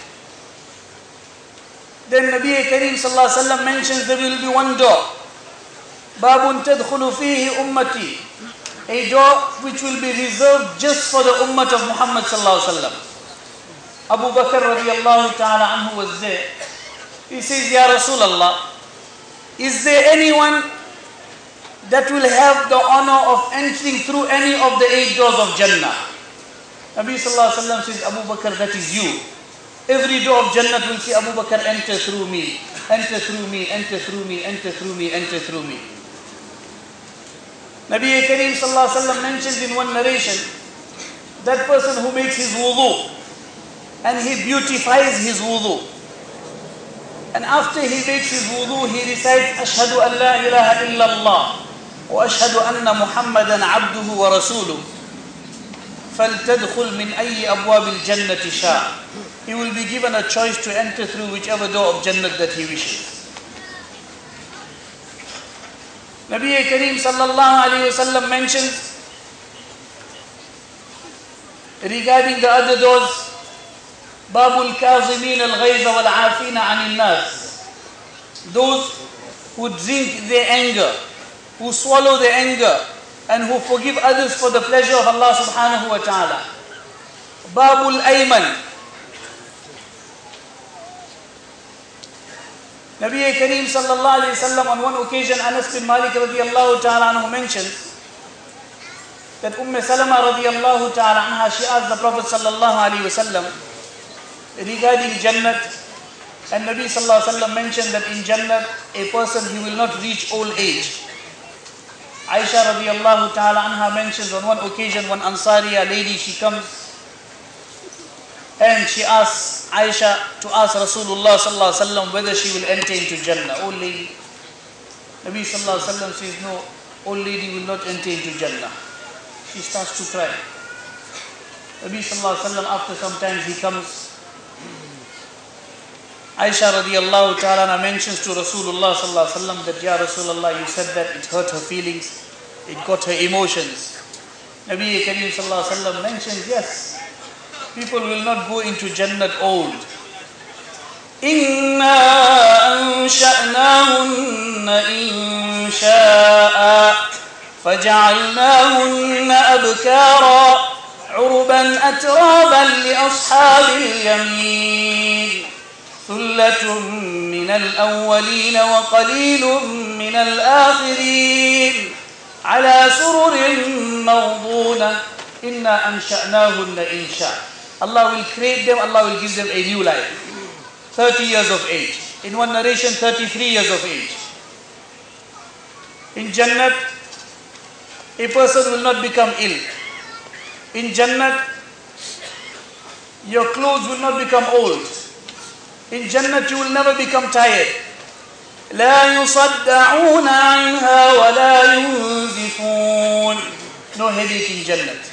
Then Nabi Kareem sallallahu alaihi wasallam mentions there will be one door, Babun tadkhulu fihi ummati, a door which will be reserved just for the ummah of Muhammad sallallahu alaihi wasallam. Abu Bakr radiyallahu ta'ala anhu was there. He says, Ya Rasulullah, is there anyone that will have the honor of entering through any of the 8 doors of Jannah? Nabi sallallahu alaihi wasallam says, Abu Bakr, that is you. Every door of Jannah will say, Abu Bakr, enter through me, enter through me, enter through me, enter through me, enter through me. Nabi Kareem sallallahu alaihi wasallam mentions in one narration, that person who makes his wudu and he beautifies his wudu, and after he makes his wudu, he recites, Ashhadu an la ilaha illallah wa ashhadu anna Muhammadan abduhu wa rasuluh, فَلْتَدْخُلْ مِنْ أَيِّ أَبْوَابِ الْجَنَّةِ شَاءَ. He will be given a choice to enter through whichever door of Jannah that he wishes. Nabi Kareem sallallahu alayhi wa sallam mentions regarding the other doors, Babul Kazimin al-Ghayza wal-Afina anil nas. Those who drink their anger, who swallow their anger, and who forgive others for the pleasure of Allah subhanahu wa ta'ala. Babul Ayman. Nabi Kareem sallallahu alayhi wa sallam, on one occasion, Anas bin Malik radiyallahu ta'ala anhu mentions that Salama radiyallahu ta'ala anha, she asked the Prophet sallallahu alayhi wa sallam regarding Jannat, and Nabi sallallahu alayhi wa sallam mentioned that in Jannat, a person, he will not reach old age. Aisha radiallahu ta'ala anha mentions on one occasion, one Ansariya lady, she comes and she asks Aisha to ask Rasulullah sallallahu alaihi wasallam whether she will enter into Jannah. Old lady. Nabi sallallahu alaihi wasallam says, no, old lady will not enter into Jannah. She starts to cry. Nabi sallallahu alaihi wasallam, after some time he comes. Aisha radiallahu ta'ala mentions to Rasulullah sallallahu alaihi wasallam that, Ya Rasulullah, you said that it hurt her feelings, it got her emotions. Nabi Kareem sallallahu alaihi wasallam mentions, yes, people will not go into Jannat old. إِنَّا أَنشَأْنَاهُنَّ إِنشَاءً فَجَعَلْنَاهُنَّ أَبْكَارًا عُرُبًا أَتْرَابًا لِأَصْحَابِ الْيَمِينِ ثُلَّةٌ مِّنَ الْأَوَّلِينَ وَقَلِيلٌ مِّنَ الْآخِرِينَ عَلَى سُرُرٍ مَوْضُونَةٍ إِنَّا أَنشَأْنَاهُنَّ إِنشَاءً. Allah will create them, Allah will give them a new life. 30 years of age. In one narration, 33 years of age. In Jannat, a person will not become ill. In Jannat, your clothes will not become old. In Jannat, you will never become tired. لا يصدعون عنها ولا ينزفون. No headache in Jannat.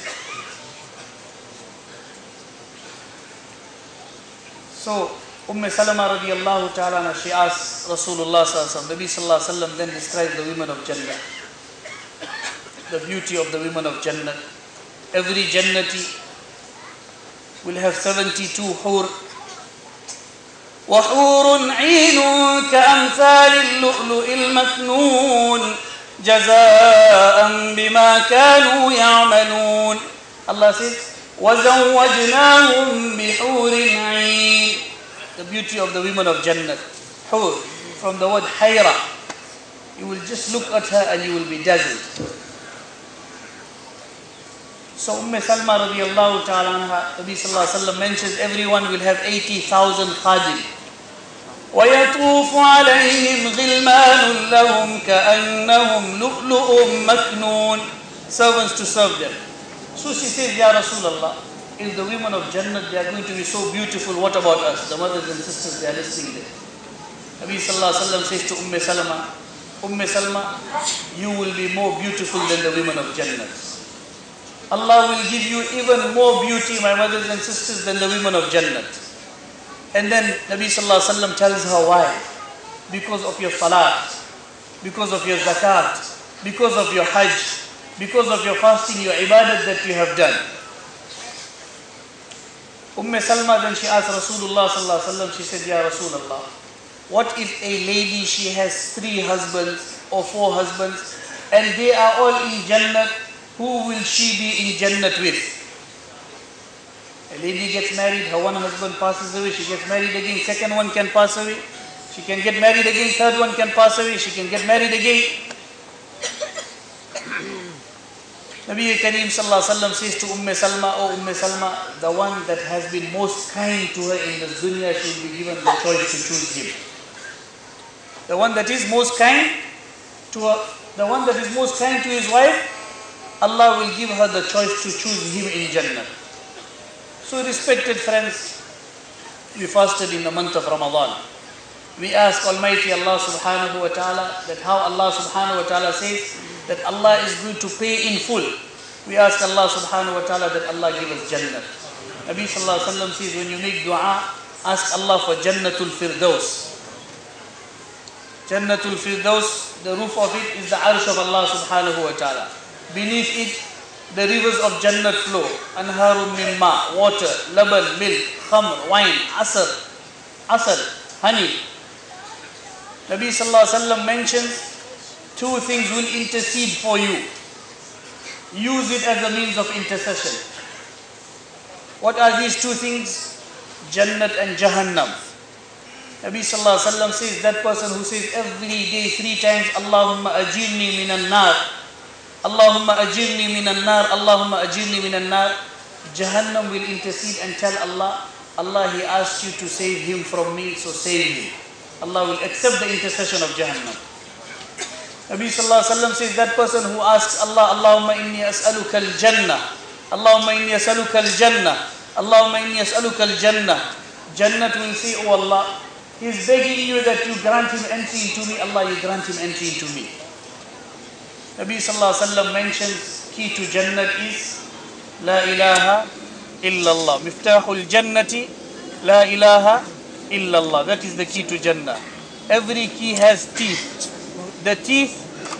So, Salama radiallahu ta'ala, she asked Rasulullah sallallahu alaihi wasallam, Nabi sallallahu alaihi wasallam then described the women of Jannah. The beauty of the women of Jannah. Every Jannati will have 72 hur. وحور عين كأمثال اللؤلؤ المكنون جزاء بما كانوا يعملون. Allah says, وَزَوَّجْنَاهُمْ بِحُورٍ عِينٍ. The beauty of the women of Jannah. Hur, from the word hayra. You will just look at her and you will be dazzled. So Salma radiallahu ta'ala anha, Nabi sallallahu alayhi wa sallam mentions everyone will have 80,000 khadim. وَيَطُوفُ عَلَيْهِمْ غِلْمَانٌ لَهُمْ كَأَنَّهُمْ لُؤْلُؤٌ مَكْنُونَ. Servants to serve them. So she says, Ya Rasulullah, if the women of Jannah, they are going to be so beautiful, what about us? The mothers and sisters, they are listening there. Nabi sallallahu alayhi wa sallam says to Salma, you will be more beautiful than the women of Jannah. Allah will give you even more beauty, my mothers and sisters, than the women of Jannah. And then Nabi sallallahu alayhi wa sallam tells her why. Because of your salat, because of your zakat, because of your hajj, because of your fasting, your ibadat that you have done. Salma, then she asked Rasulullah sallallahu alaihi wasallam, she said, Ya Rasulullah, what if a lady, she has 3 husbands or 4 husbands and they are all in Jannah, who will she be in Jannah with? A lady gets married, her one husband passes away, she gets married again, second one can pass away, she can get married again, third one can pass away, she can get married again. Nabi Kareem sallallahu alaihi wasallam says to Salma, oh Salma, the one that has been most kind to her in this dunya, she will be given the choice to choose him. The one that is most kind to her, the one that is most kind to his wife, Allah will give her the choice to choose him in Jannah. So respected friends, we fasted in the month of Ramadan. We ask Almighty Allah subhanahu wa ta'ala that how Allah subhanahu wa ta'ala says that Allah is going to pay in full. We ask Allah subhanahu wa ta'ala that Allah give us Jannah. Nabi sallallahu alayhi wa sallam says, when you make dua, ask Allah for Jannatul Firdaus. Jannatul Firdaus, the roof of it is the arsh of Allah subhanahu wa ta'ala. Beneath it, the rivers of Jannat flow. Anharum min ma, water, laban, milk, khamr, wine, asal, honey. Nabi sallallahu alayhi wa sallam mentions 2 things will intercede for you. Use it as a means of intercession. What are these 2 things? Jannat and Jahannam. Nabi sallallahu alayhi wa sallam says, that person who says every day 3 times, Allahumma ajirni minan nar, Allahumma ajirni minan nar, Allahumma ajirni minan nar, Jahannam will intercede and tell Allah, Allah, he asked you to save him from me, so save him. Allah will accept the intercession of Jahannam. Nabi sallallahu alaihi wasallam says that person who asks Allah, Allahumma inni as'aluka al-jannah, Allahumma inni as'aluka al-jannah, Allahumma inni as'aluka al-jannah. Jannat will say, oh Allah, he is begging you that you grant him entry into me. Allah, you grant him entry into me. Nabi sallallahu alaihi wasallam mentions key to Jannat is La ilaha illallah. Miftahul Jannati La ilaha illallah. That is the key to Jannah. Every key has teeth. The teeth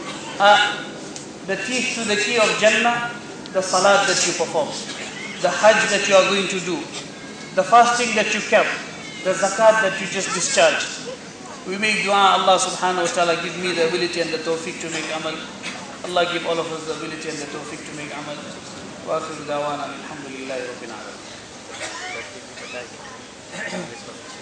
to the key of Jannah, the salat that you perform, the hajj that you are going to do, the fasting that you kept, the zakat that you just discharged. We make dua, Allah subhanahu wa ta'ala give me the ability and the tawfiq to make amal. Allah give all of us the ability and the tawfiq to make amal. Wa akhiru dawana alhamdulillahi rabbil alamin.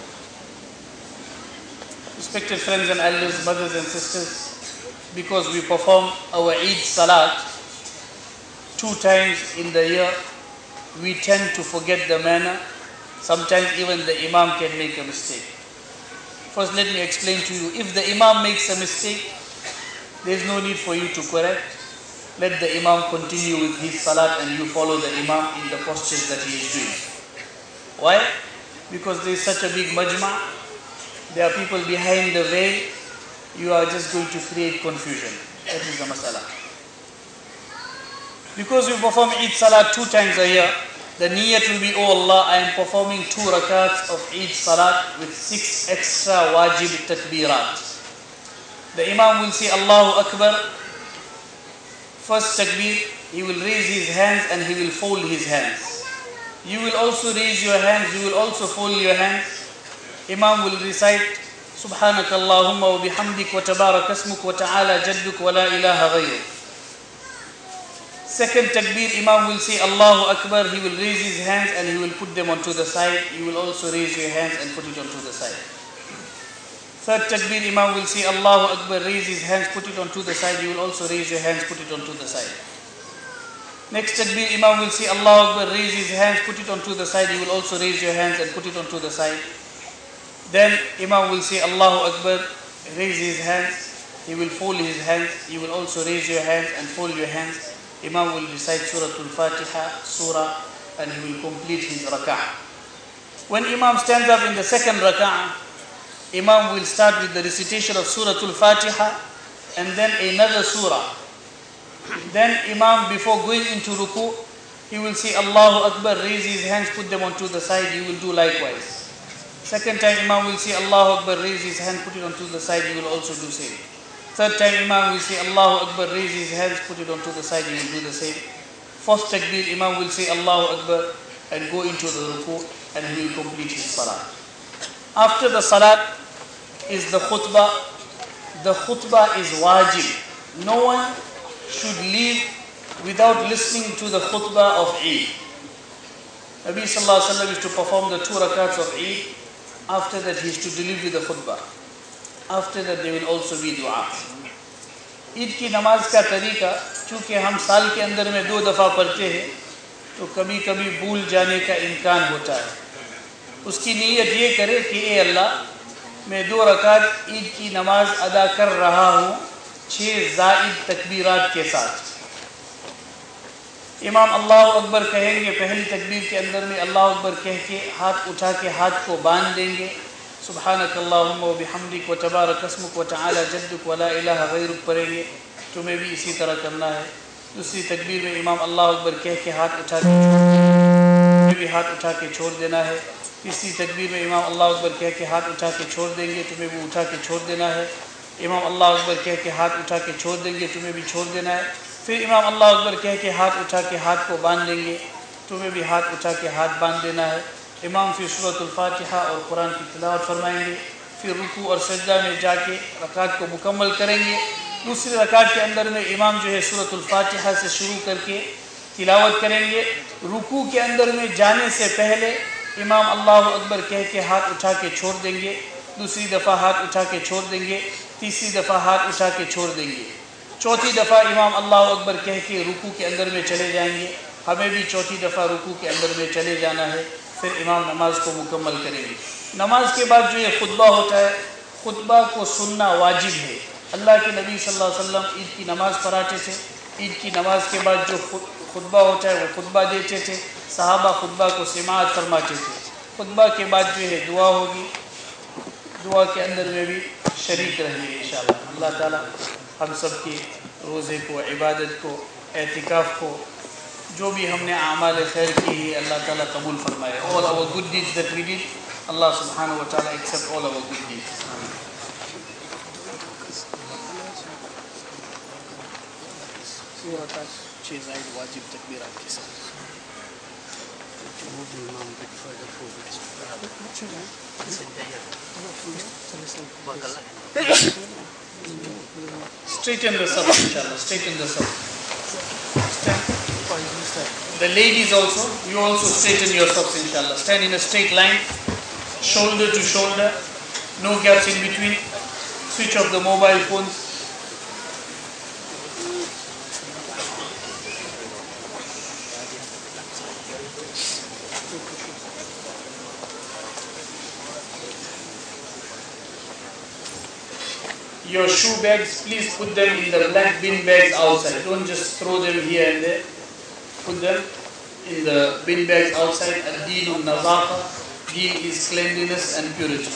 Respected friends and elders, brothers and sisters, because we perform our Eid Salat 2 times in the year, we tend to forget the manner. Sometimes even the Imam can make a mistake. First, let me explain to you. If the Imam makes a mistake, there is no need for you to correct. Let the Imam continue with his Salat and you follow the Imam in the postures that he is doing. Why? Because there is such a big majma'. There are people behind the veil. You are just going to create confusion. That is the masala. Because we perform Eid Salat 2 times a year, the niyat will be, oh Allah, I am performing 2 rakats of Eid Salat with 6 extra wajib takbirat. The Imam will say Allahu Akbar. First takbir, he will raise his hands and he will fold his hands. You will also raise your hands, you will also fold your hands. Imam will recite Subhanaka Allahumma wa bihamdik wa tabarak asmuk wa ta'ala jadduk wa la ilaha ghayruk. Second takbir, Imam will say Allahu Akbar. He will raise his hands and he will put them onto the side. You will also raise your hands and put it onto the side. Third takbir, Imam will say Allahu Akbar, raise his hands, put it onto the side. You will also raise your hands, put it onto the side. Next takbir, Imam will say Allahu Akbar, raise his hands, put it onto the side. You will also raise your hands and put it onto the side. Then Imam will say Allahu Akbar, raise his hands, he will fold his hands, you will also raise your hands and fold your hands. Imam will recite Surah Al-Fatiha, Surah, and he will complete his rak'ah. When Imam stands up in the second rak'ah, Imam will start with the recitation of Surah Al-Fatiha and then another surah. Then Imam, before going into ruku, he will say Allahu Akbar, raise his hands, put them onto the side, you will do likewise. Second time Imam will say Allahu Akbar, raise his hand, put it onto the side, you will also do same. Third time Imam will say Allahu Akbar, raise his hands, put it onto the side, you will do the same. Fourth takbir, Imam will say Allahu Akbar and go into the ruku and he will complete his salat. After the salat is the khutbah. The khutbah is wajib. No one should leave without listening to the khutbah of Eid. Nabi sallallahu alaihi wasallam is to perform the 2 rakats of Eid. After that, he is to deliver the khutbah. After that, there will also be dua. Eid की नमाज का तरीका, चूँकि हम साल के अंदर में 2 दफ़ा पढ़ते हैं, तो कभी कभी भूल जाने का इम्कान होता है. उसकी नीयत ये करे कि ए अल्लाह, मैं 2 रकात ईद की नमाज अदा कर रहा हूँ 6 ज़ाइद तकबीरात के साथ. इमाम अल्लाहु अकबर कहेंगे, पहली तकबीर के अंदर में अल्लाहु अकबर कह के हाथ उठा के हाथ को बांध देंगे. सुब्हानकल्लाहुम्मा व बिहम्दिक व तबारक अस्मुक व तआला जद्दुक व ला इलाहा गैरुक पढ़ेंगे. तुम्हें भी इसी तरह करना है. दूसरी तकबीर में इमाम अल्लाहु अकबर कह के हाथ उठा के भी हाथ उठा के छोड़ देना है. तीसरी तकबीर में इमाम अल्लाहु अकबर कह के हाथ उठा के छोड़ देंगे, तुम्हें भी उठा के छोड़ देना है. इमाम अल्लाहु अकबर कह के हाथ उठा के छोड़ देंगे, तुम्हें भी छोड़ देना है. फिर इमाम अल्लाह अकबर कह के हाथ उठा के हाथ को बांध देंगे, तुम्हें भी हाथ उठा के हाथ बांध देना है. इमाम फिर सूरत अल-फातिहा और कुरान की तिलावत फरमाएंगे. फिर रुकू और सजदा में जाके रकात को मुकम्मल करेंगे. दूसरी रकात के अंदर में इमाम जो है सूरत अल-फातिहा से शुरू करके तिलावत करेंगे. रुकू के अंदर में जाने से पहले इमाम अल्लाह अकबर कह के हाथ उठा के छोड़ देंगे. दूसरी दफ़ा हाथ उठा के छोड़ देंगे. तीसरी दफ़ा हाथ उठा के छोड़ देंगे. चौथी दफ़ा इमाम अल्लाह अकबर कह के रुकू के अंदर में चले जाएंगे. हमें भी चौथी दफ़ा रुकू के अंदर में चले जाना है. फिर इमाम नमाज को मुकम्मल करेंगे. नमाज के बाद जो ये खुतबा होता है, खुतबा को सुनना वाजिब है. اللہ کے نبی صلی اللہ علیہ وسلم عید کی نماز پڑھاتے تھے، عید کی نماز کے بعد جو خطبہ ہوتا ہے وہ خطبہ دیتے تھے، صحابہ خطبہ کو سماعت فرماتے تھے۔ خطبہ کے بعد جو ہے دعا ہوگی، دعا کے اندر میں بھی شریک رہیں گے انشاءاللہ۔ اللہ تعالیٰ ہم سب کی روزے کو، عبادت کو، اعتکاف کو، جو بھی ہم نے اعمال خیر کی ہے اللہ تعالیٰ قبول فرمائے۔ All our good deeds that we did, Allah subhanahu wa ta'ala accept all our good deeds. واجب تکبیرات کے ساتھ straighten the sub inshallah, straighten the sub. The ladies also, you also straighten yourselves inshallah. Stand in a straight line, shoulder to shoulder, no gaps in between. Switch off the mobile phones. Your shoe bags, please put them in the black bin bags outside. Don't just throw them here and there. Put them in the bin bags outside. Ad-Deen nazafa. Deen is cleanliness and purity.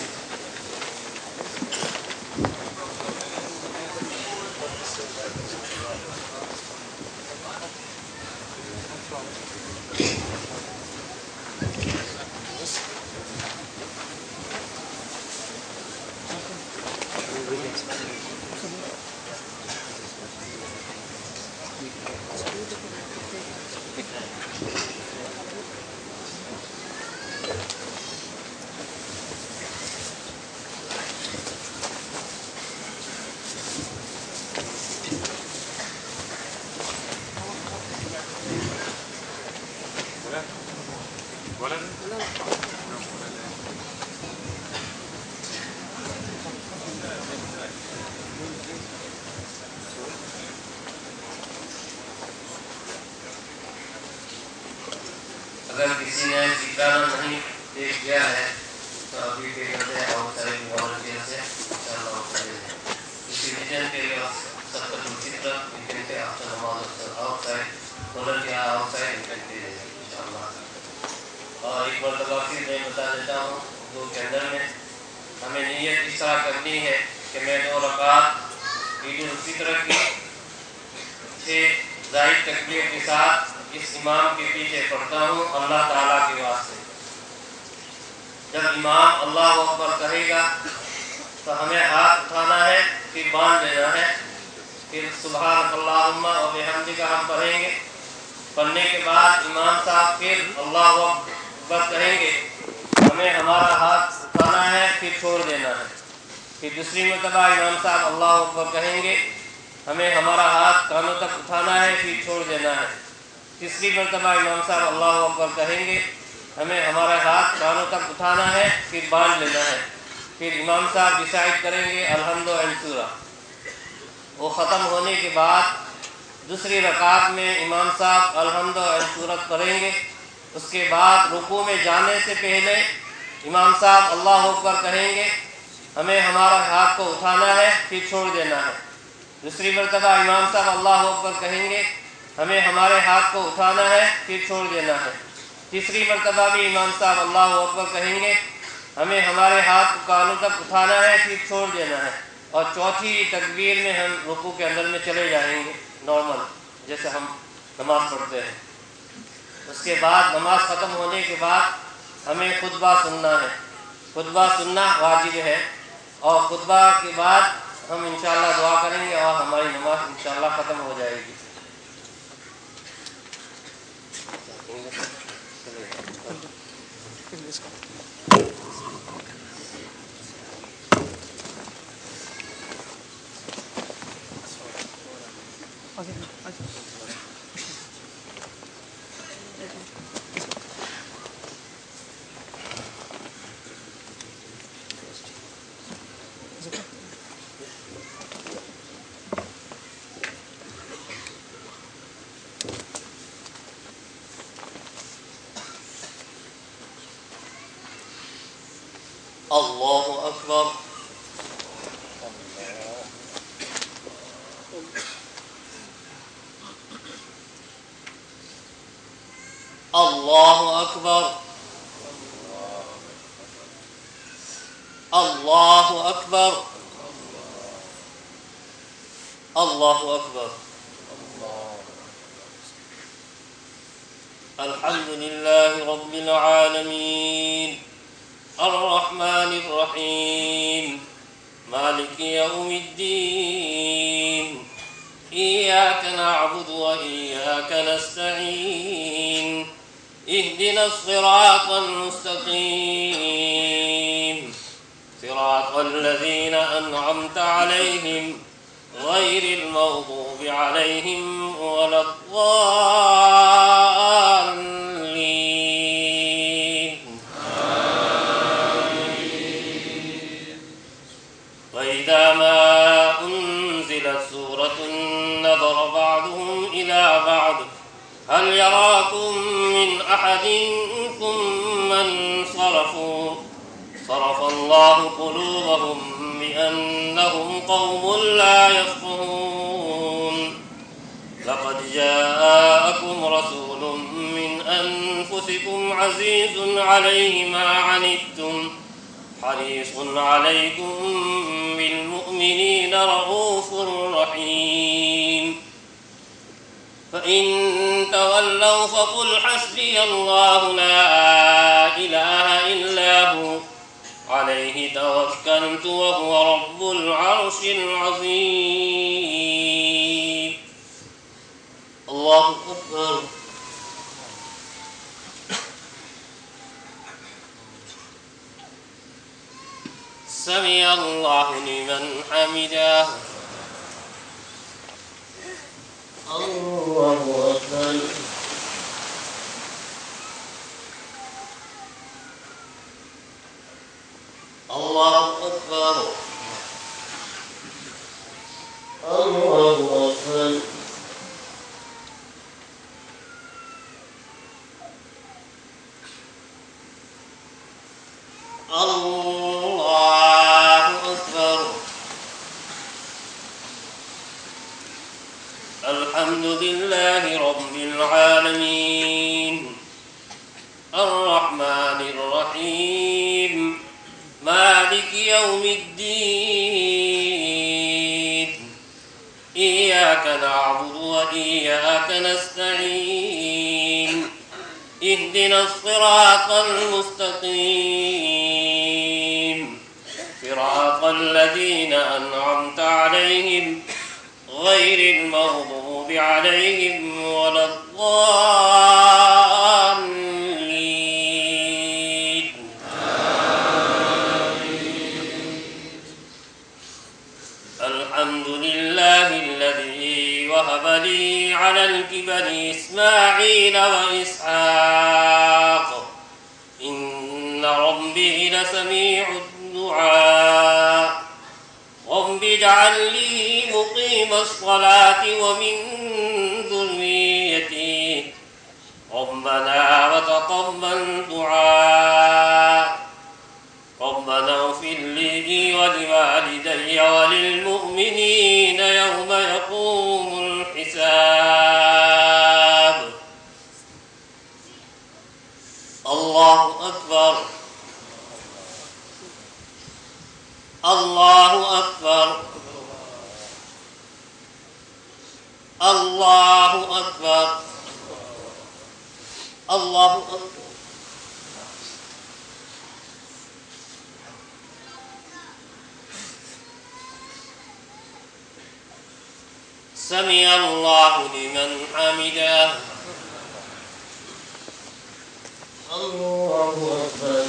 اگر کسی نے ٹھکانہ نہیں دیکھ گیا ہے تو ابھی کے کرتے ہیں اور سارے والنٹیئر سے انشاءاللہ کرتے ہیں اسی ریجن کے لیے سب الفطر ویکن کے آفٹر نماز outside volunteer outside ویکن دے دیں انشاءاللہ۔ اور ایک مرتبہ پھر میں بتا دیتا ہوں اردو کے اندر میں ہمیں نیت اس طرح کرنی ہے کہ میں 2 رکعت عید الفطر کی 6 زائد تکبیر کے ساتھ اس امام کے پیچھے پڑھتا ہوں اللہ تعالیٰ کے واسطے۔ جب امام اللہ اکبر کہے گا تو ہمیں ہاتھ اٹھانا ہے، پھر باندھ لینا ہے، پھر سبحان اللہم و بحمدک ہم پڑھیں گے۔ پڑھنے کے بعد امام صاحب پھر اللہ اکبر کہیں گے، ہمیں ہمارا ہاتھ اٹھانا ہے، پھر چھوڑ دینا ہے۔ پھر دوسری مرتبہ امام صاحب اللہ اکبر کہیں گے، ہمیں ہمارا ہاتھ کانوں تک اٹھانا ہے، پھر چھوڑ دینا ہے۔ تیسری مرتبہ امام صاحب اللہ اکبر کہیں گے، ہمیں ہمارا ہاتھ کانوں تک اٹھانا ہے، پھر باندھ لینا ہے۔ پھر امام صاحب ڈیسائیڈ کریں گے الحمد اینڈ سورہ۔ وہ ختم ہونے کے بعد دوسری رکعت میں امام صاحب الحمد اینڈ سورت پڑھیں گے۔ اس کے بعد رکوع میں جانے سے پہلے امام صاحب اللہ اکبر کہیں گے، ہمیں ہمارا ہاتھ کو اٹھانا ہے، پھر چھوڑ دینا ہے۔ دوسری مرتبہ امام صاحب اللہ اکبر کہیں گے، ہمیں ہمارے ہاتھ کو اٹھانا ہے، پھر چھوڑ دینا ہے۔ تیسری مرتبہ بھی امام صاحب اللہ اکبر کہیں گے، ہمیں ہمارے ہاتھ کو کانوں تک اٹھانا ہے، پھر چھوڑ دینا ہے۔ اور چوتھی تکبیر میں ہم رکوع کے اندر میں چلے جائیں گے نارمل جیسے ہم نماز پڑھتے ہیں۔ اس کے بعد نماز ختم ہونے کے بعد ہمیں خطبہ سننا ہے۔ خطبہ سننا واجب ہے، اور خطبہ کے بعد ہم انشاءاللہ دعا کریں گے اور ہماری نماز انشاءاللہ ختم ہو جائے گی۔ اللہ اکبر۔ الله أكبر الله أكبر الله أكبر. الحمد لله رب العالمين الرحمن الرحيم مالك يوم الدين إياك نعبد وإياك نستعين اهدنا الصراط المستقيم صراط الذين أنعمت عليهم غير المغضوب عليهم ولا الضالين وإذا ما أنزلت سورة نظر بعضهم إلى بعض هل يراكم من أحد ثم انصرفوا صرف الله قلوبهم بأنهم قوم لا يفقهون. لقد جاءكم رسول من أنفسكم عزيز عليه ما عنتم حريص عليكم بالمؤمنين رؤوف رحيم. فإن تولوا فقل حسبي الله لا إله إلا هو عليه توكلت وهو رب العرش العظيم. الله أكبر. سمع الله لمن حمده. الله أكبر. الله أكبر. الله أكبر. الله أكبر. الحمد لله رب العالمين الرحمن الرحيم مالك يوم الدين إياك نعبد وإياك نستعين اهدنا الصراط المستقيم صراط الذين أنعمت عليهم غير المغضوب عليهم ولا الضالين. الحمد لله الذي وهب لي على الكبر إسماعيل وإسحاق إن ربي لسميع الدعاء. رب اجعل لي مقيم الصلاة ومن ذريتي ربنا وتقبل دعاء. ربنا اغفر لي ولوالدي وللمؤمنين يوم يقوم الحساب. الله أكبر. الله أكبر. الله أكبر. الله أكبر. سمع الله لمن حمده. الله أكبر.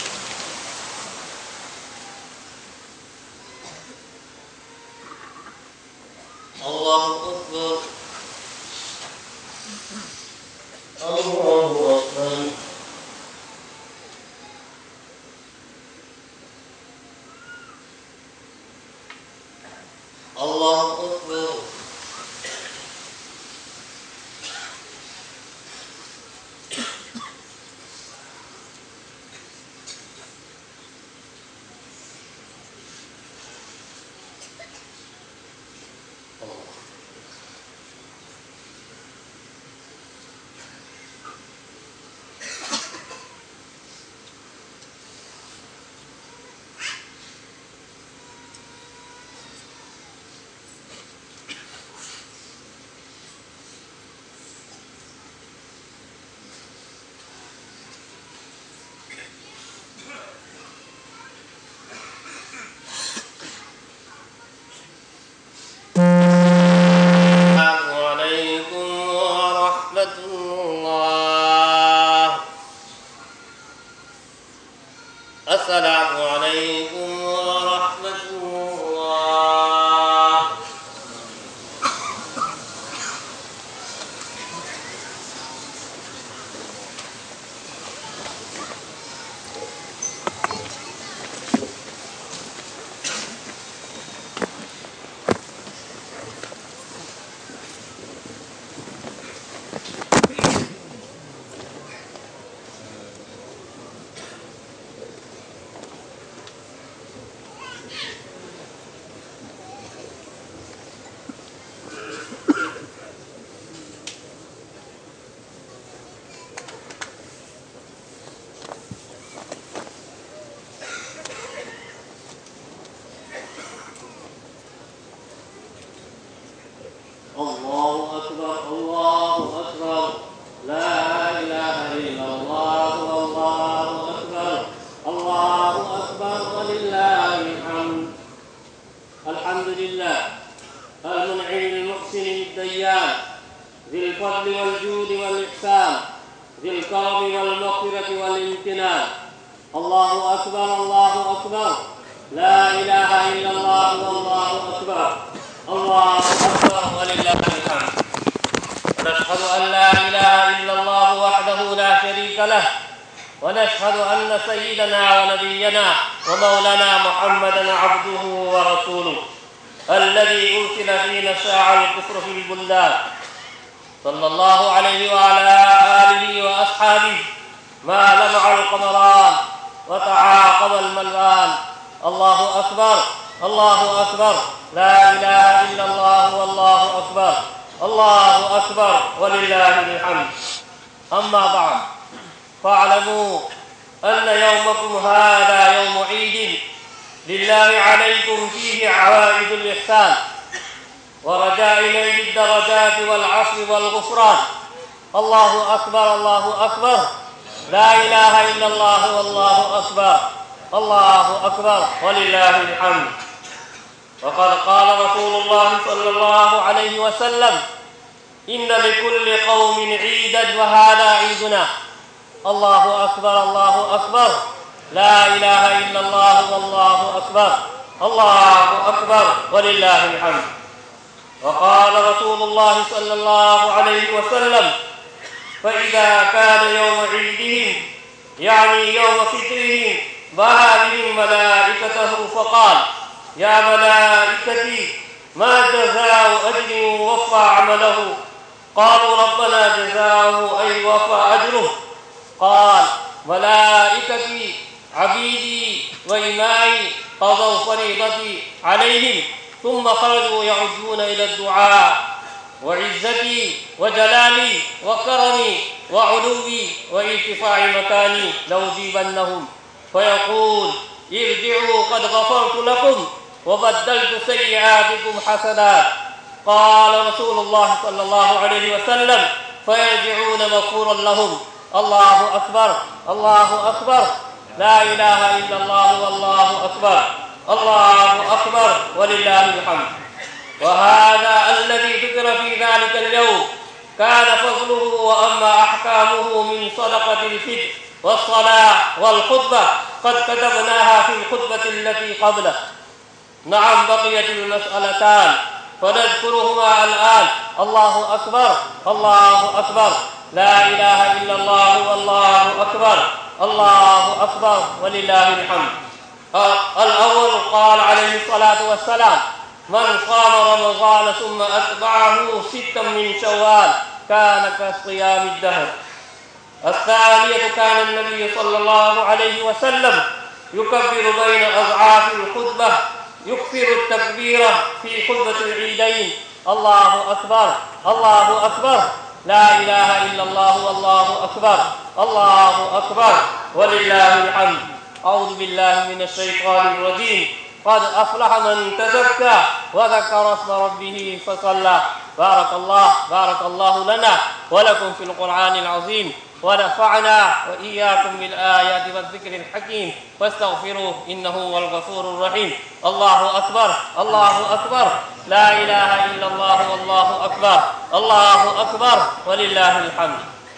الله أكبر. الله أكبر. الله أكبر. ورحمة الله. السلام عليكم ورحمة الله. الله أكبر الله أكبر لا إله إلا الله والله أكبر الله أكبر ولله الحمد. الحمد لله المنعم المحسن الديان ذي الفضل والجود والإحسان ذي الكرم والمغفرة والامتنان. الله أكبر الله أكبر لا إله إلا الله والله أكبر الله أكبر ولله الحمد. ونشهد أن لا إله إلا الله وحده لا شريك له، ونشهد أن سيدنا ونبينا ومولانا محمدا عبده ورسوله الذي أرسل فينا شاع الكفر في البلدان، صلى الله عليه وعلى آله وأصحابه ما لمع القمران وتعاقب الملآن. الله أكبر الله أكبر لا إله إلا الله والله أكبر الله أكبر ولله الحمد. أما بعد، فاعلموا أن يومكم هذا يوم عيد لله عليكم فيه عوائد الإحسان ورجاء نيل الدرجات والعفو والغفران. الله أكبر الله أكبر لا إله إلا الله والله أكبر الله أكبر ولله الحمد. وقد قال رسول الله صلى الله عليه وسلم: إن لكل قوم عيدا وهذا عيدنا. الله أكبر الله أكبر لا إله إلا الله والله أكبر الله أكبر ولله الحمد. وقال رسول الله صلى الله عليه وسلم: فإذا كان يوم عيدهم يعني يوم فطرهم بها بهم ملائكته فقال: يا ملائكتي ما جزاء أجر وفى عمله؟ قالوا: ربنا جزاءه أي وفى أجره. قال: ملائكتي عبيدي وإمائي قضوا فريضتي عليهم ثم خرجوا يعجون إلى الدعاء، وعزتي وجلالي وكرمي وعلوي وارتفاع مكاني لأجيبنهم. فيقول: ارجعوا قد غفرت لكم وبدلت سيئاتكم حسنات. قال رسول الله صلى الله عليه وسلم: فيرجعون مغفورا لهم. الله أكبر الله أكبر لا إله إلا الله والله أكبر الله أكبر ولله الحمد. وهذا الذي ذكر في ذلك اليوم كان فضله وأما أحكامه من صدقة الفطر والصلاة والخطبة قد كتبناها في الخطبة التي قبله. نعم، بقيت المسألتان فنذكرهما الآن. الله أكبر الله أكبر لا إله إلا الله والله أكبر الله أكبر ولله الحمد. الأول قال عليه الصلاة والسلام: من صام رمضان ثم أتبعه 6 من شوال كان كصيام الدهر. الثانية كان النبي صلى الله عليه وسلم يكبر بين أضعاف الخطبة، يكثر التكبير في خطبة العيدين: الله أكبر الله أكبر لا إله إلا الله والله أكبر الله أكبر ولله الحمد. أعوذ بالله من الشيطان الرجيم. قد أفلح من تزكى وذكر اسم ربه فصلى بارك الله لنا ولكم في القرآن العظيم، ونفعنا وإياكم بالآيات والذكر الحكيم، فاستغفروه إنه هو الغفور الرحيم. الله أكبر، الله أكبر، لا إله إلا الله والله أكبر، الله أكبر ولله الحمد.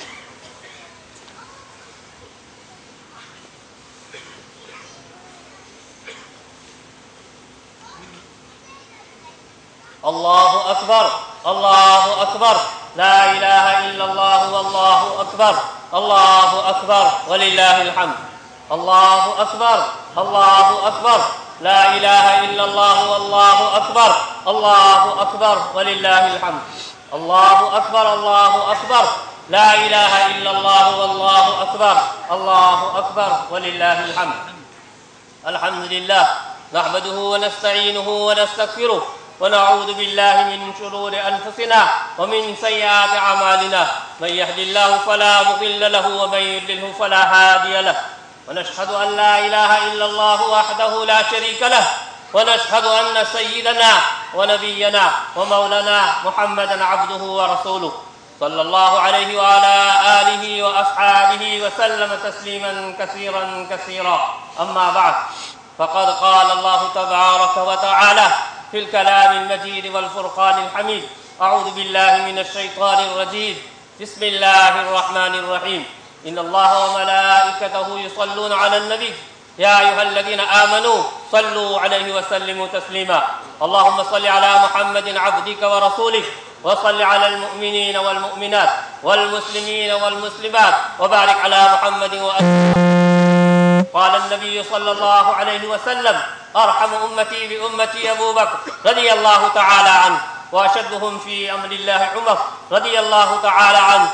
الله أكبر، الله أكبر، لا إله إلا الله والله أكبر، الله أكبر ولله الحمد. الله أكبر، الله أكبر، لا إله إلا الله والله أكبر، الله أكبر ولله الحمد. الله أكبر، الله أكبر، لا إله إلا الله والله أكبر، الله أكبر ولله الحمد. الحمد لله نحمده ونستعينه ونستغفره، ونعوذ بالله من شرور أنفسنا ومن سيئات أعمالنا، من يهد الله فلا مضل له ومن يضلل فلا هادي له، ونشهد أن لا إله إلا الله وحده لا شريك له، ونشهد أن سيدنا ونبينا ومولانا محمدا عبده ورسوله، صلى الله عليه وعلى آله وأصحابه وسلم تسليما كثيرا كثيرا. أما بعد، فقد قال الله تبارك وتعالى في الكلام المجيد والفرقان الحميد: أعوذ بالله من الشيطان الرجيم، بسم الله الرحمن الرحيم. إن الله وملائكته يصلون على النبي، يا أيها الذين آمنوا صلوا عليه وسلموا تسليما. اللهم صل على محمد عبدك ورسولك، وصل على المؤمنين والمؤمنات والمسلمين والمسلمات، وبارك على محمد قال النبي صلى الله عليه وسلم: أرحم أمتي بأمتي أبو بكر رضي الله تعالى عنه، وأشدهم في أمر الله عمر رضي الله تعالى عنه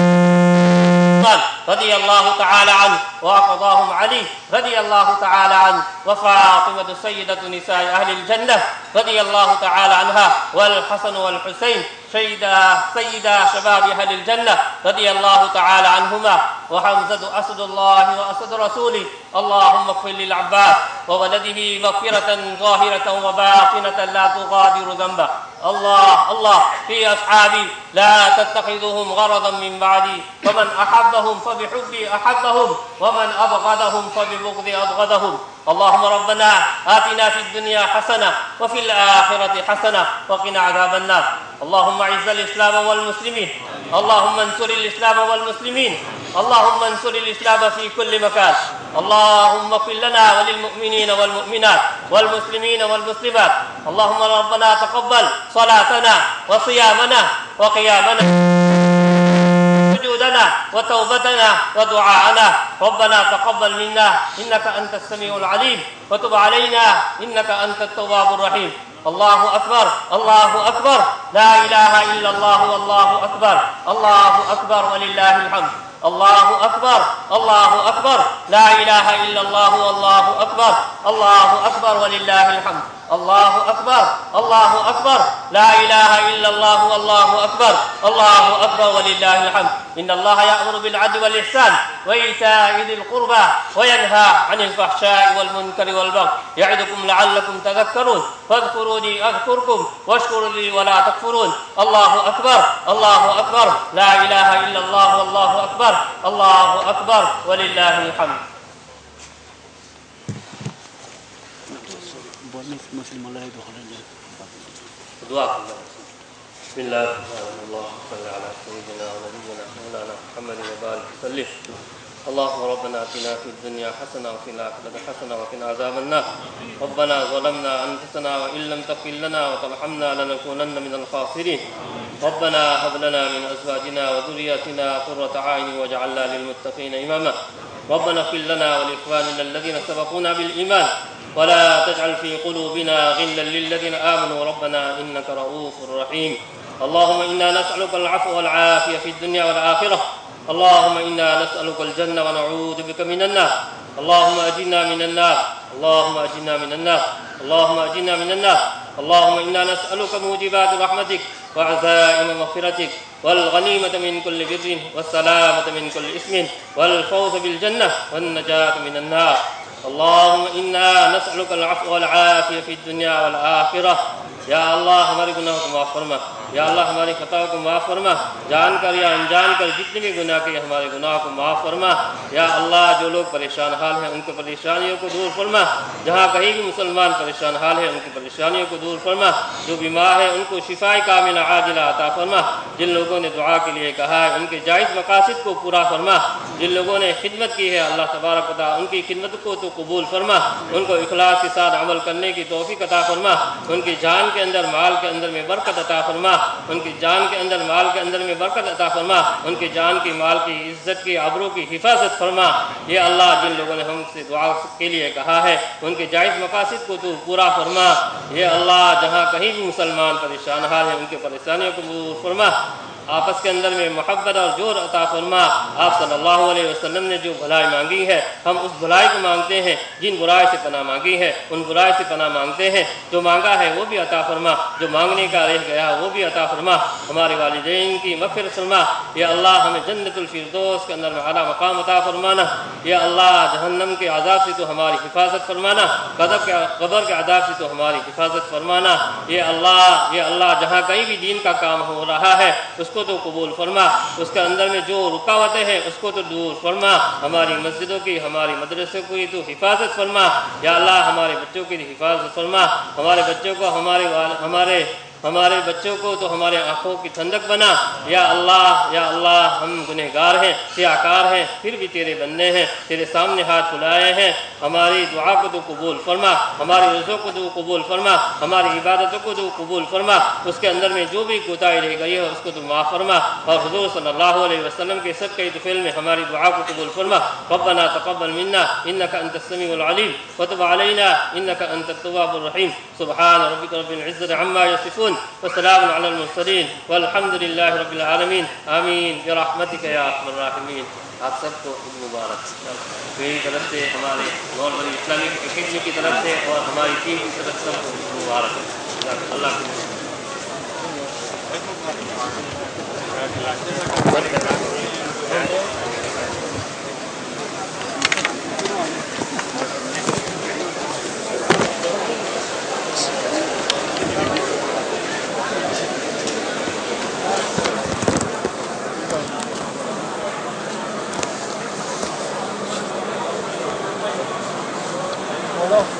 رضي الله تعالى عنه، وأقضاهم علي رضي الله تعالى عنه، وفاطمة سيدة نساء أهل الجنة رضي الله تعالى عنها، والحسن والحسين سيدا شباب أهل الجنة رضي الله تعالى عنهما، وحمزة أسد الله وأسد رسوله. اللهم اغفر للعباس وولده مغفرة ظاهرة وباطنة لا تغادر ذنبا. الله في أصحابي لا تتخذهم غرضا من بعدي، ومن أحبهم فبحبي أحبهم، ومن أبغضهم فببغضي أبغضهم. اللهم ربنا آتنا في الدنيا حسنة وفي الآخرة حسنة وقنا عذاب النار. اللهم اعز الإسلام والمسلمين، اللهم انصر الإسلام والمسلمين، اللهم انصر الإسلام في كل مكان. اللهم اغفر لنا وللمؤمنين والمؤمنات والمسلمين والمسلمات. اللهم ربنا تقبل صلاتنا وصيامنا وقيامنا وسجودنا وتوبتنا ودعاءنا. ربنا تقبل منا إنك أنت السميع العليم، وتب علينا إنك أنت التواب الرحيم. الله أكبر، الله أكبر، لا إله إلا الله والله أكبر، الله أكبر ولله الحمد. الله أكبر، الله أكبر، لا إله إلا الله والله أكبر، الله أكبر ولله الحمد. الله أكبر، الله أكبر، لا إله إلا الله والله أكبر، الله أكبر ولله الحمد. إن الله يأمر بالعدل والإحسان وإيتاء ذي القربى وينهى عن الفحشاء والمنكر والبغي، يعظكم لعلكم تذكرون. فاذكروني أذكركم واشكروا لي ولا تكفرون. الله أكبر، الله أكبر، لا إله إلا الله والله أكبر، الله أكبر ولله الحمد. بسم الله الرحمن الرحيم. اللهم صل على سيدنا ونبينا مولانا محمد وبارك وسلم. اللهم ربنا آتنا في الدنيا حسنة وفي الآخرة حسنة وقنا عذاب النار. ربنا ظلمنا أنفسنا وإن لم تغفر لنا وترحمنا لنكونن من الخاسرين. ربنا هب لنا من أزواجنا وذرياتنا قرة أعين واجعلنا للمتقين إماما. ربنا اغفر لنا ولإخواننا الذين سبقونا بالإيمان، ولا تجعل في قلوبنا غلا للذين آمنوا ربنا إنك رؤوف رحيم. اللهم إنا نسألك العفو والعافية في الدنيا والآخرة. اللهم إنا نسألك الجنة ونعوذ بك من النار. اللهم أجرنا من النار، اللهم أجرنا من النار، اللهم أجرنا من النار. اللهم إنا نسألك موجبات رحمتك وعزائم مغفرتك والغنيمة من كل بر والسلامة من كل إثم والفوز بالجنة والنجاة من النار. اللهم إنا نسألك العفو والعافية في الدنيا والآخرة. يا الله hmari gunaah maaf farma. یا اللہ ہماری خطاؤں کو معاف فرما، جان کر یا انجان کر جتنے بھی گناہ کیے ہمارے گناہ کو معاف فرما۔ یا اللہ جو لوگ پریشان حال ہیں ان کی پریشانیوں کو دور فرما، جہاں کہیں بھی مسلمان پریشان حال ہے ان کی پریشانیوں کو دور فرما، جو بیمار ہے ان کو شفاء کاملہ عاجلہ عطا فرما، جن لوگوں نے دعا کے لیے کہا ہے ان کے جائز مقاصد کو پورا فرما، جن لوگوں نے خدمت کی ہے اللہ تبارک و تعالی ان کی خدمت کو تو قبول فرما، ان کو اخلاص کے ساتھ عمل کرنے کی توفیق عطا فرما، ان کی جان کے اندر مال کے اندر میں برکت عطا فرما، ان کی جان کے اندر مال کے اندر میں برکت عطا فرما، ان کی جان کی مال کی عزت کی آبرو کی حفاظت فرما۔ یہ اللہ جن لوگوں نے ہم سے دعا کے لیے کہا ہے ان کے جائز مقاصد کو تو پورا فرما۔ یہ اللہ جہاں کہیں بھی مسلمان پریشان حال ہیں ان کے پریشانیوں کو دور فرما، آپس کے اندر میں محبت اور جور عطا فرما۔ آپ صلی اللہ علیہ وسلم نے جو بھلائی مانگی ہے ہم اس بھلائی کو مانگتے ہیں، جن برائی سے پناہ مانگی ہے ان برائی سے پناہ مانگتے ہیں، جو مانگا ہے وہ بھی عطا فرما، جو مانگنے کا رہ گیا وہ بھی عطا فرما، ہمارے والدین کی مغفرت فرما۔ یا اللہ ہمیں جنت الفردوس کے اندر اعلیٰ مقام عطا فرمانا۔ یا اللہ جہنم کے عذاب سے تو ہماری حفاظت فرمانا، قبر کے عذاب سے تو ہماری حفاظت فرمانا۔ یا اللہ جہاں کہیں بھی دین کا کام ہو رہا ہے اس کو تو قبول فرما، اس کے اندر میں جو رکاوٹیں ہیں اس کو تو دور فرما، ہماری مسجدوں کی ہماری مدرسوں کی تو حفاظت فرما۔ یا اللہ ہمارے بچوں کی حفاظت فرما، ہمارے بچوں کو ہمارے بچوں کو تو ہمارے آنکھوں کی ٹھنڈک بنا۔ یا اللہ ہم گنہگار ہیں، سیاہکار ہیں، پھر بھی تیرے بندے ہیں، تیرے سامنے ہاتھ پھیلائے ہیں، ہماری دعا کو تو قبول فرما، ہماری روزوں کو تو قبول فرما، ہماری عبادتوں کو تو قبول فرما، اس کے اندر میں جو بھی کوتاہی رہ گئی ہے اس کو تو معاف فرما، اور حضور صلی اللہ علیہ وسلم کے صدقہ طفیل میں ہماری دعا کو قبول فرما۔ ربنا تقبل منا انك انت السميع العليم وتب علينا انك انت التواب الرحيم۔ سبحان ربك رب العزة عما يصفون وسلام على المرسلين والحمد لله رب العالمين آمین برحمتك یا ارحم الراحمین۔ آپ سب کو عید مبارک میری طرف سے، ہمارے نور بری اسلامی اکیڈمی کی طرف سے اور ہماری ٹیم کی طرف سے سب کو مبارک۔ اللہ Hello.